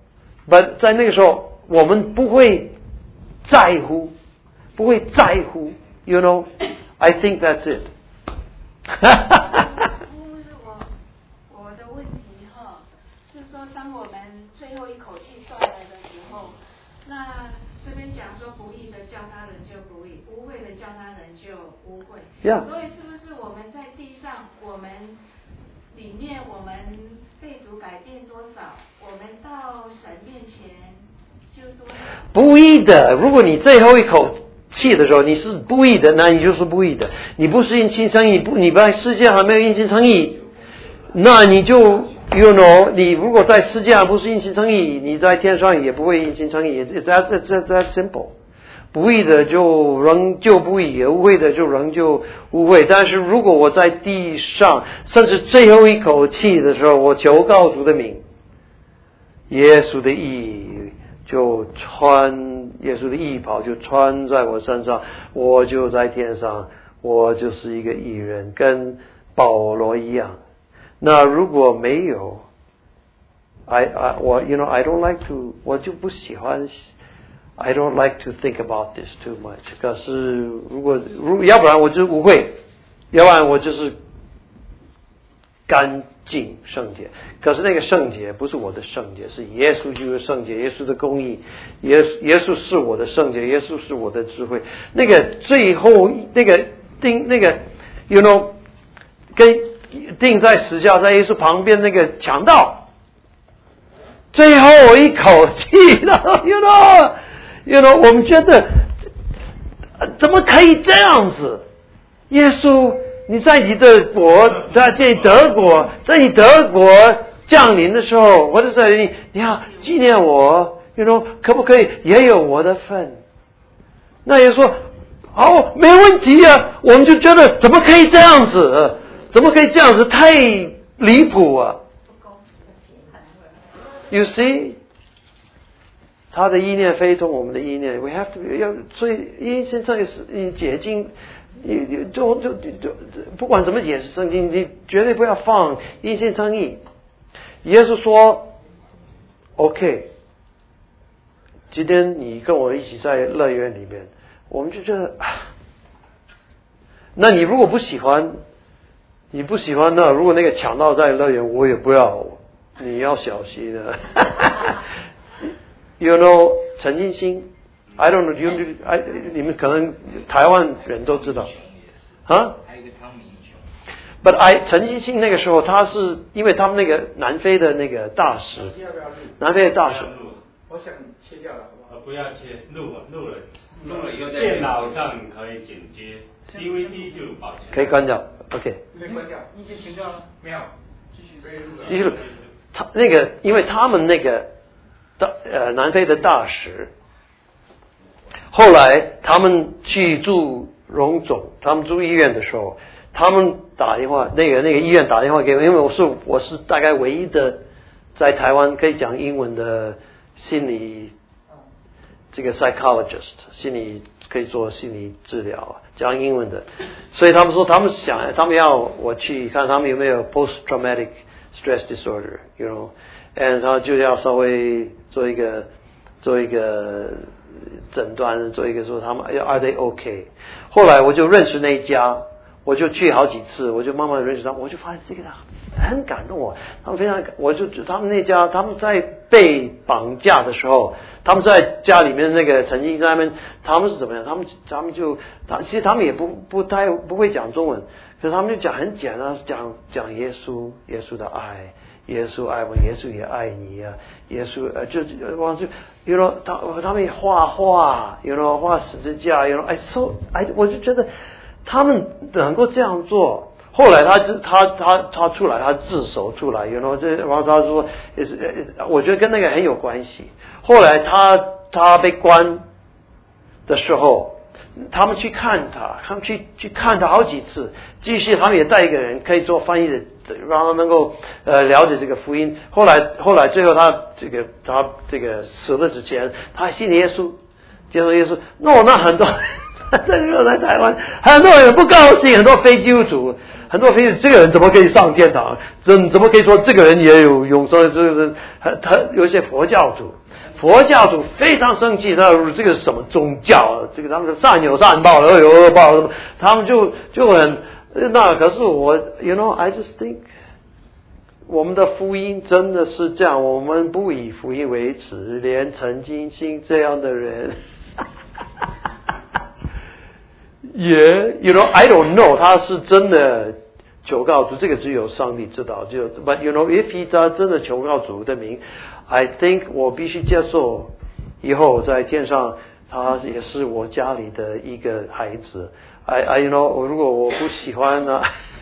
[SPEAKER 1] so。But 在那个时候我们不会在乎，不会在乎 ，you know。I think that's it
[SPEAKER 6] 哈哈哈哈不是我我的问题哈，是说当我们最后一口气出来的时候，那这边讲说不义的叫他人就不义，污秽的叫他人就污秽。
[SPEAKER 1] Yeah.
[SPEAKER 6] 所以是不是我们在地上，我们里面我们被主改变多少，我们到神面前就多少？
[SPEAKER 1] 不义的，如果你最后一口气的时候，你是不义的，那你就是不义的。你不是因信称义，不，你在世界还没有因信称义，那你就 you know， 你如果在世界上不是因信称义，你在天上也不会因信称义。That that that simple。不义的就仍旧不义，污秽的就仍旧污秽。但是如果我在地上，甚至最后一口气的时候，我求告主的名，耶稣的义就穿，耶稣的义袍就穿在我身上，我就在天上，我就是一个义人，跟保罗一样。那如果没有 I, I 我 you know I don't like to 我就不喜欢 I don't like to think about this too much。 可是如果如要不然我就污秽，要不然我就是干净圣洁。可是那个圣洁不是我的圣洁，是耶稣就是圣洁，耶稣的公义，耶稣耶稣是我的圣洁，耶稣是我的智慧。那个最后那个钉那个 you know 跟钉在十字架在耶稣旁边那个强盗，最后一口气了 you know you know 我们觉得怎么可以这样子？耶稣你在你的国，在这德国，在你德国降临的时候，或者是你你要纪念我 you know 可不可以也有我的份？那也说好没问题啊，我们就觉得怎么可以这样子？怎么可以这样子？太离谱啊 ！You see， 他的意念非同我们的意念。We have to 要，所以因现在是你解经，你你就就就不管怎么解释圣经，你绝对不要放因信称义。耶稣说 ：“OK， 今天你跟我一起在乐园里面，我们就觉得，那你如果不喜欢。”你不喜欢那，如果那个强盗在乐园，我也不要。你要小心的。You know 陈进兴 ，I don't know you， I 你们可能台湾人都知道啊。
[SPEAKER 2] 还有一个汤米英雄。
[SPEAKER 1] But I 陈进兴那个时候，他是因为他们那个南非的那个大使，南非的大使。
[SPEAKER 5] 我想切掉了，好不好？
[SPEAKER 7] 不要切，录了录了，
[SPEAKER 2] 录了以后再
[SPEAKER 7] 电脑上可以剪接 ，D V D 就保存。
[SPEAKER 1] 可以关掉 ，OK。
[SPEAKER 5] 没关掉，
[SPEAKER 3] 已经停掉了，
[SPEAKER 5] 没有，继续可以录了。
[SPEAKER 1] 继续录。他那个，因为他们那个大呃南非的大使，后来他们去住荣总，他们住医院的时候，他们打电话，那个那个医院打电话给我，因为我是我是大概唯一的在台湾可以讲英文的心理这个 psychologist， 心理可以做心理治疗，讲英文的，所以他们说他们想，他们要我去看他们有没有 post traumatic stress disorder，you know，and 他就要稍微做一个做一个诊断，做一个说他们 are they okay。后来我就认识那一家，我就去好几次，我就慢慢认识他，我就发现这个很感动我，他们非常，我就他们那家他们在被绑架的时候，他们在家里面那个曾经在那边，他们是怎么样？他们他们就他其实他们也不不太不会讲中文，可是他们就讲很简单，讲讲耶稣耶稣的爱。耶稣爱我，耶稣也爱你啊！耶稣呃，就往就，you know， 他他们也画画 ，you know， 画十字架 ，you know， 哎，so， 哎，我就觉得他们能够这样做。后来他他他他出来，他自首出来 ，you know， 这然后他说也是，我觉得跟那个很有关系。后来他他被关的时候。他们去看他，他们去去看他好几次。继续，他们也带一个人可以做翻译的，让他能够呃了解这个福音。后来，后来最后他这个他这个死了之前，他还信耶稣，接受耶稣。那我那很多这个时候在台湾，很多人不高兴，很多非基督徒，很多非基督徒，这个人怎么可以上天堂？怎怎么可以说这个人也有永生？这个他他有一些佛教徒。佛教徒非常生气，他说这个是什么宗教？这个他们善有善报，恶有恶报，他们就就很那。可是我 ，you know, I just think， 我们的福音真的是这样，我们不以福音为耻，连陈金星这样的人，也 ，you know, I don't know， 他是真的求告主，这个只有上帝知道。就 ，but you know, if he 他真的求告主的名。I think 我必须接受以后在天上他也是我家里的一个孩子。I I you know 如果我不喜欢呢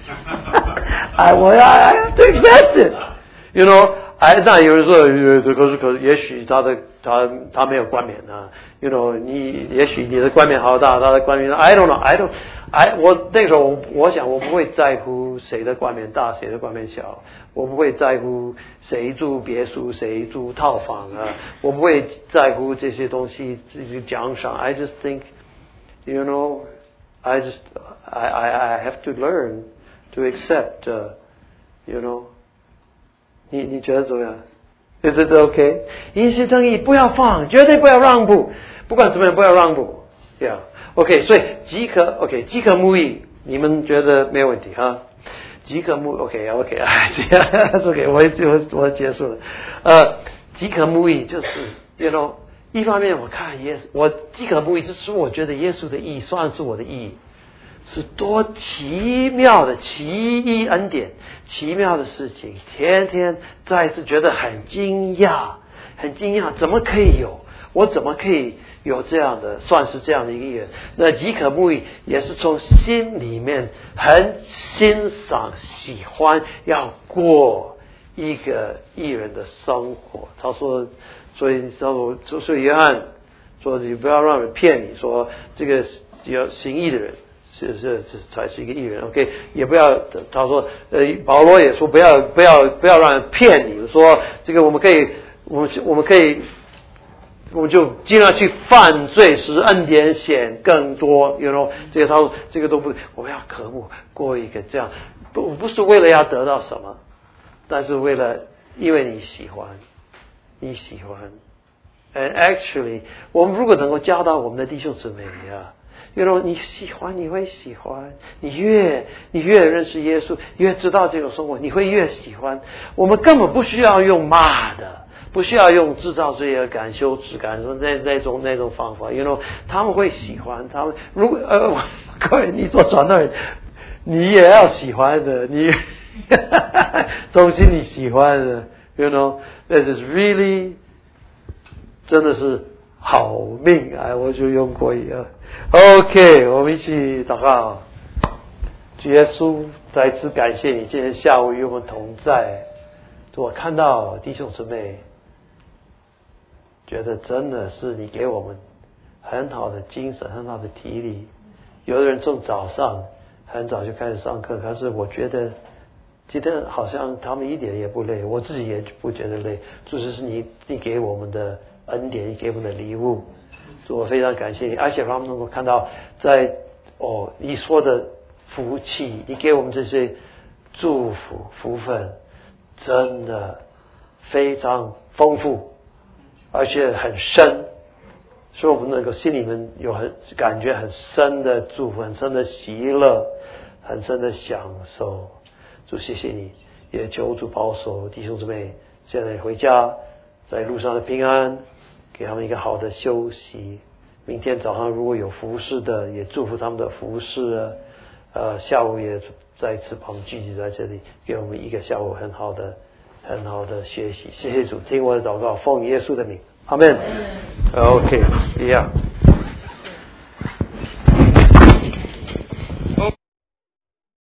[SPEAKER 1] ，I 我要 I have to accept it。You know， 哎，那有人说，可是可是，也许他的他他没有冠冕啊。You know， 你也许你的冠冕好大，他的冠冕 I don't know，I don't， I 我那个时候我我想我不会在乎谁的冠冕大，谁的冠冕小，我不会在乎谁住别墅，谁住套房啊，我不会在乎这些东西这些奖赏。I just think，you know，I just I I I have to learn to accept，、uh, you know。你你觉得怎么样 ？Is it okay？ 一些争议不要放，绝对不要让步，不管怎么样不要让步。Yeah， OK， 所以即可 OK， 即可目译，你们觉得没有问题哈？即可目 OK OK， 哎，这样 OK， 我我我结束了。呃，即可目译就是 ，you know， 一方面我看耶稣，我即可目译，就是我觉得耶稣的意义算是我的意义。是多奇妙的奇异恩典，奇妙的事情，天天再次觉得很惊讶，很惊讶，怎么可以有？我怎么可以有这样的，算是这样的一个人？那即可目译也是从心里面很欣赏、喜欢，要过一个艺人的生活。他说，所以他说，所以约翰说，你不要让人骗你，说这个有行义的人。是是是，才是一个艺人 ，OK， 也不要他说，呃，保罗也说不要不要不要让人骗你，说这个我们可以，我们我们可以，我们就尽量去犯罪，使恩典显更多 ，you know， 这个他说这个都不，我们要渴慕过一个这样，不不是为了要得到什么，但是为了因为你喜欢，你喜欢 ，and actually， 我们如果能够教导我们的弟兄姊妹呀。You know， 你喜欢，你会喜欢。你越你越认识耶稣，越知道这种生活，你会越喜欢。我们根本不需要用骂的，不需要用制造罪恶感、羞耻感什么那那种那种方法。You know， 他们会喜欢。他们如果呃，各位你做传道人，你也要喜欢的，你从心里喜欢的。You know，that is really 真的是好命啊！我就用过一个。OK， 我们一起祷告。主耶稣，再次感谢你今天下午与我们同在。我看到弟兄姊妹，觉得真的是你给我们很好的精神，很好的体力。有的人从早上很早就开始上课，可是我觉得今天好像他们一点也不累，我自己也不觉得累。就是是你你给我们的恩典，你给我们的礼物。我非常感谢你，而且让我们能够看到在哦你说的福气，你给我们这些祝福福分，真的非常丰富，而且很深，所以我们能够心里面有很感觉很深的祝福，很深的喜乐，很深的享受。主谢谢你，也求主保守弟兄姊妹现在回家在路上的平安，给他们一个好的休息。明天早上如果有服侍的，也祝福他们的服侍。呃，下午也再次把我们聚集在这里，给我们一个下午很好的、很好的学习。谢谢主，听我的祷告，奉耶稣的名，阿门。OK， 一样。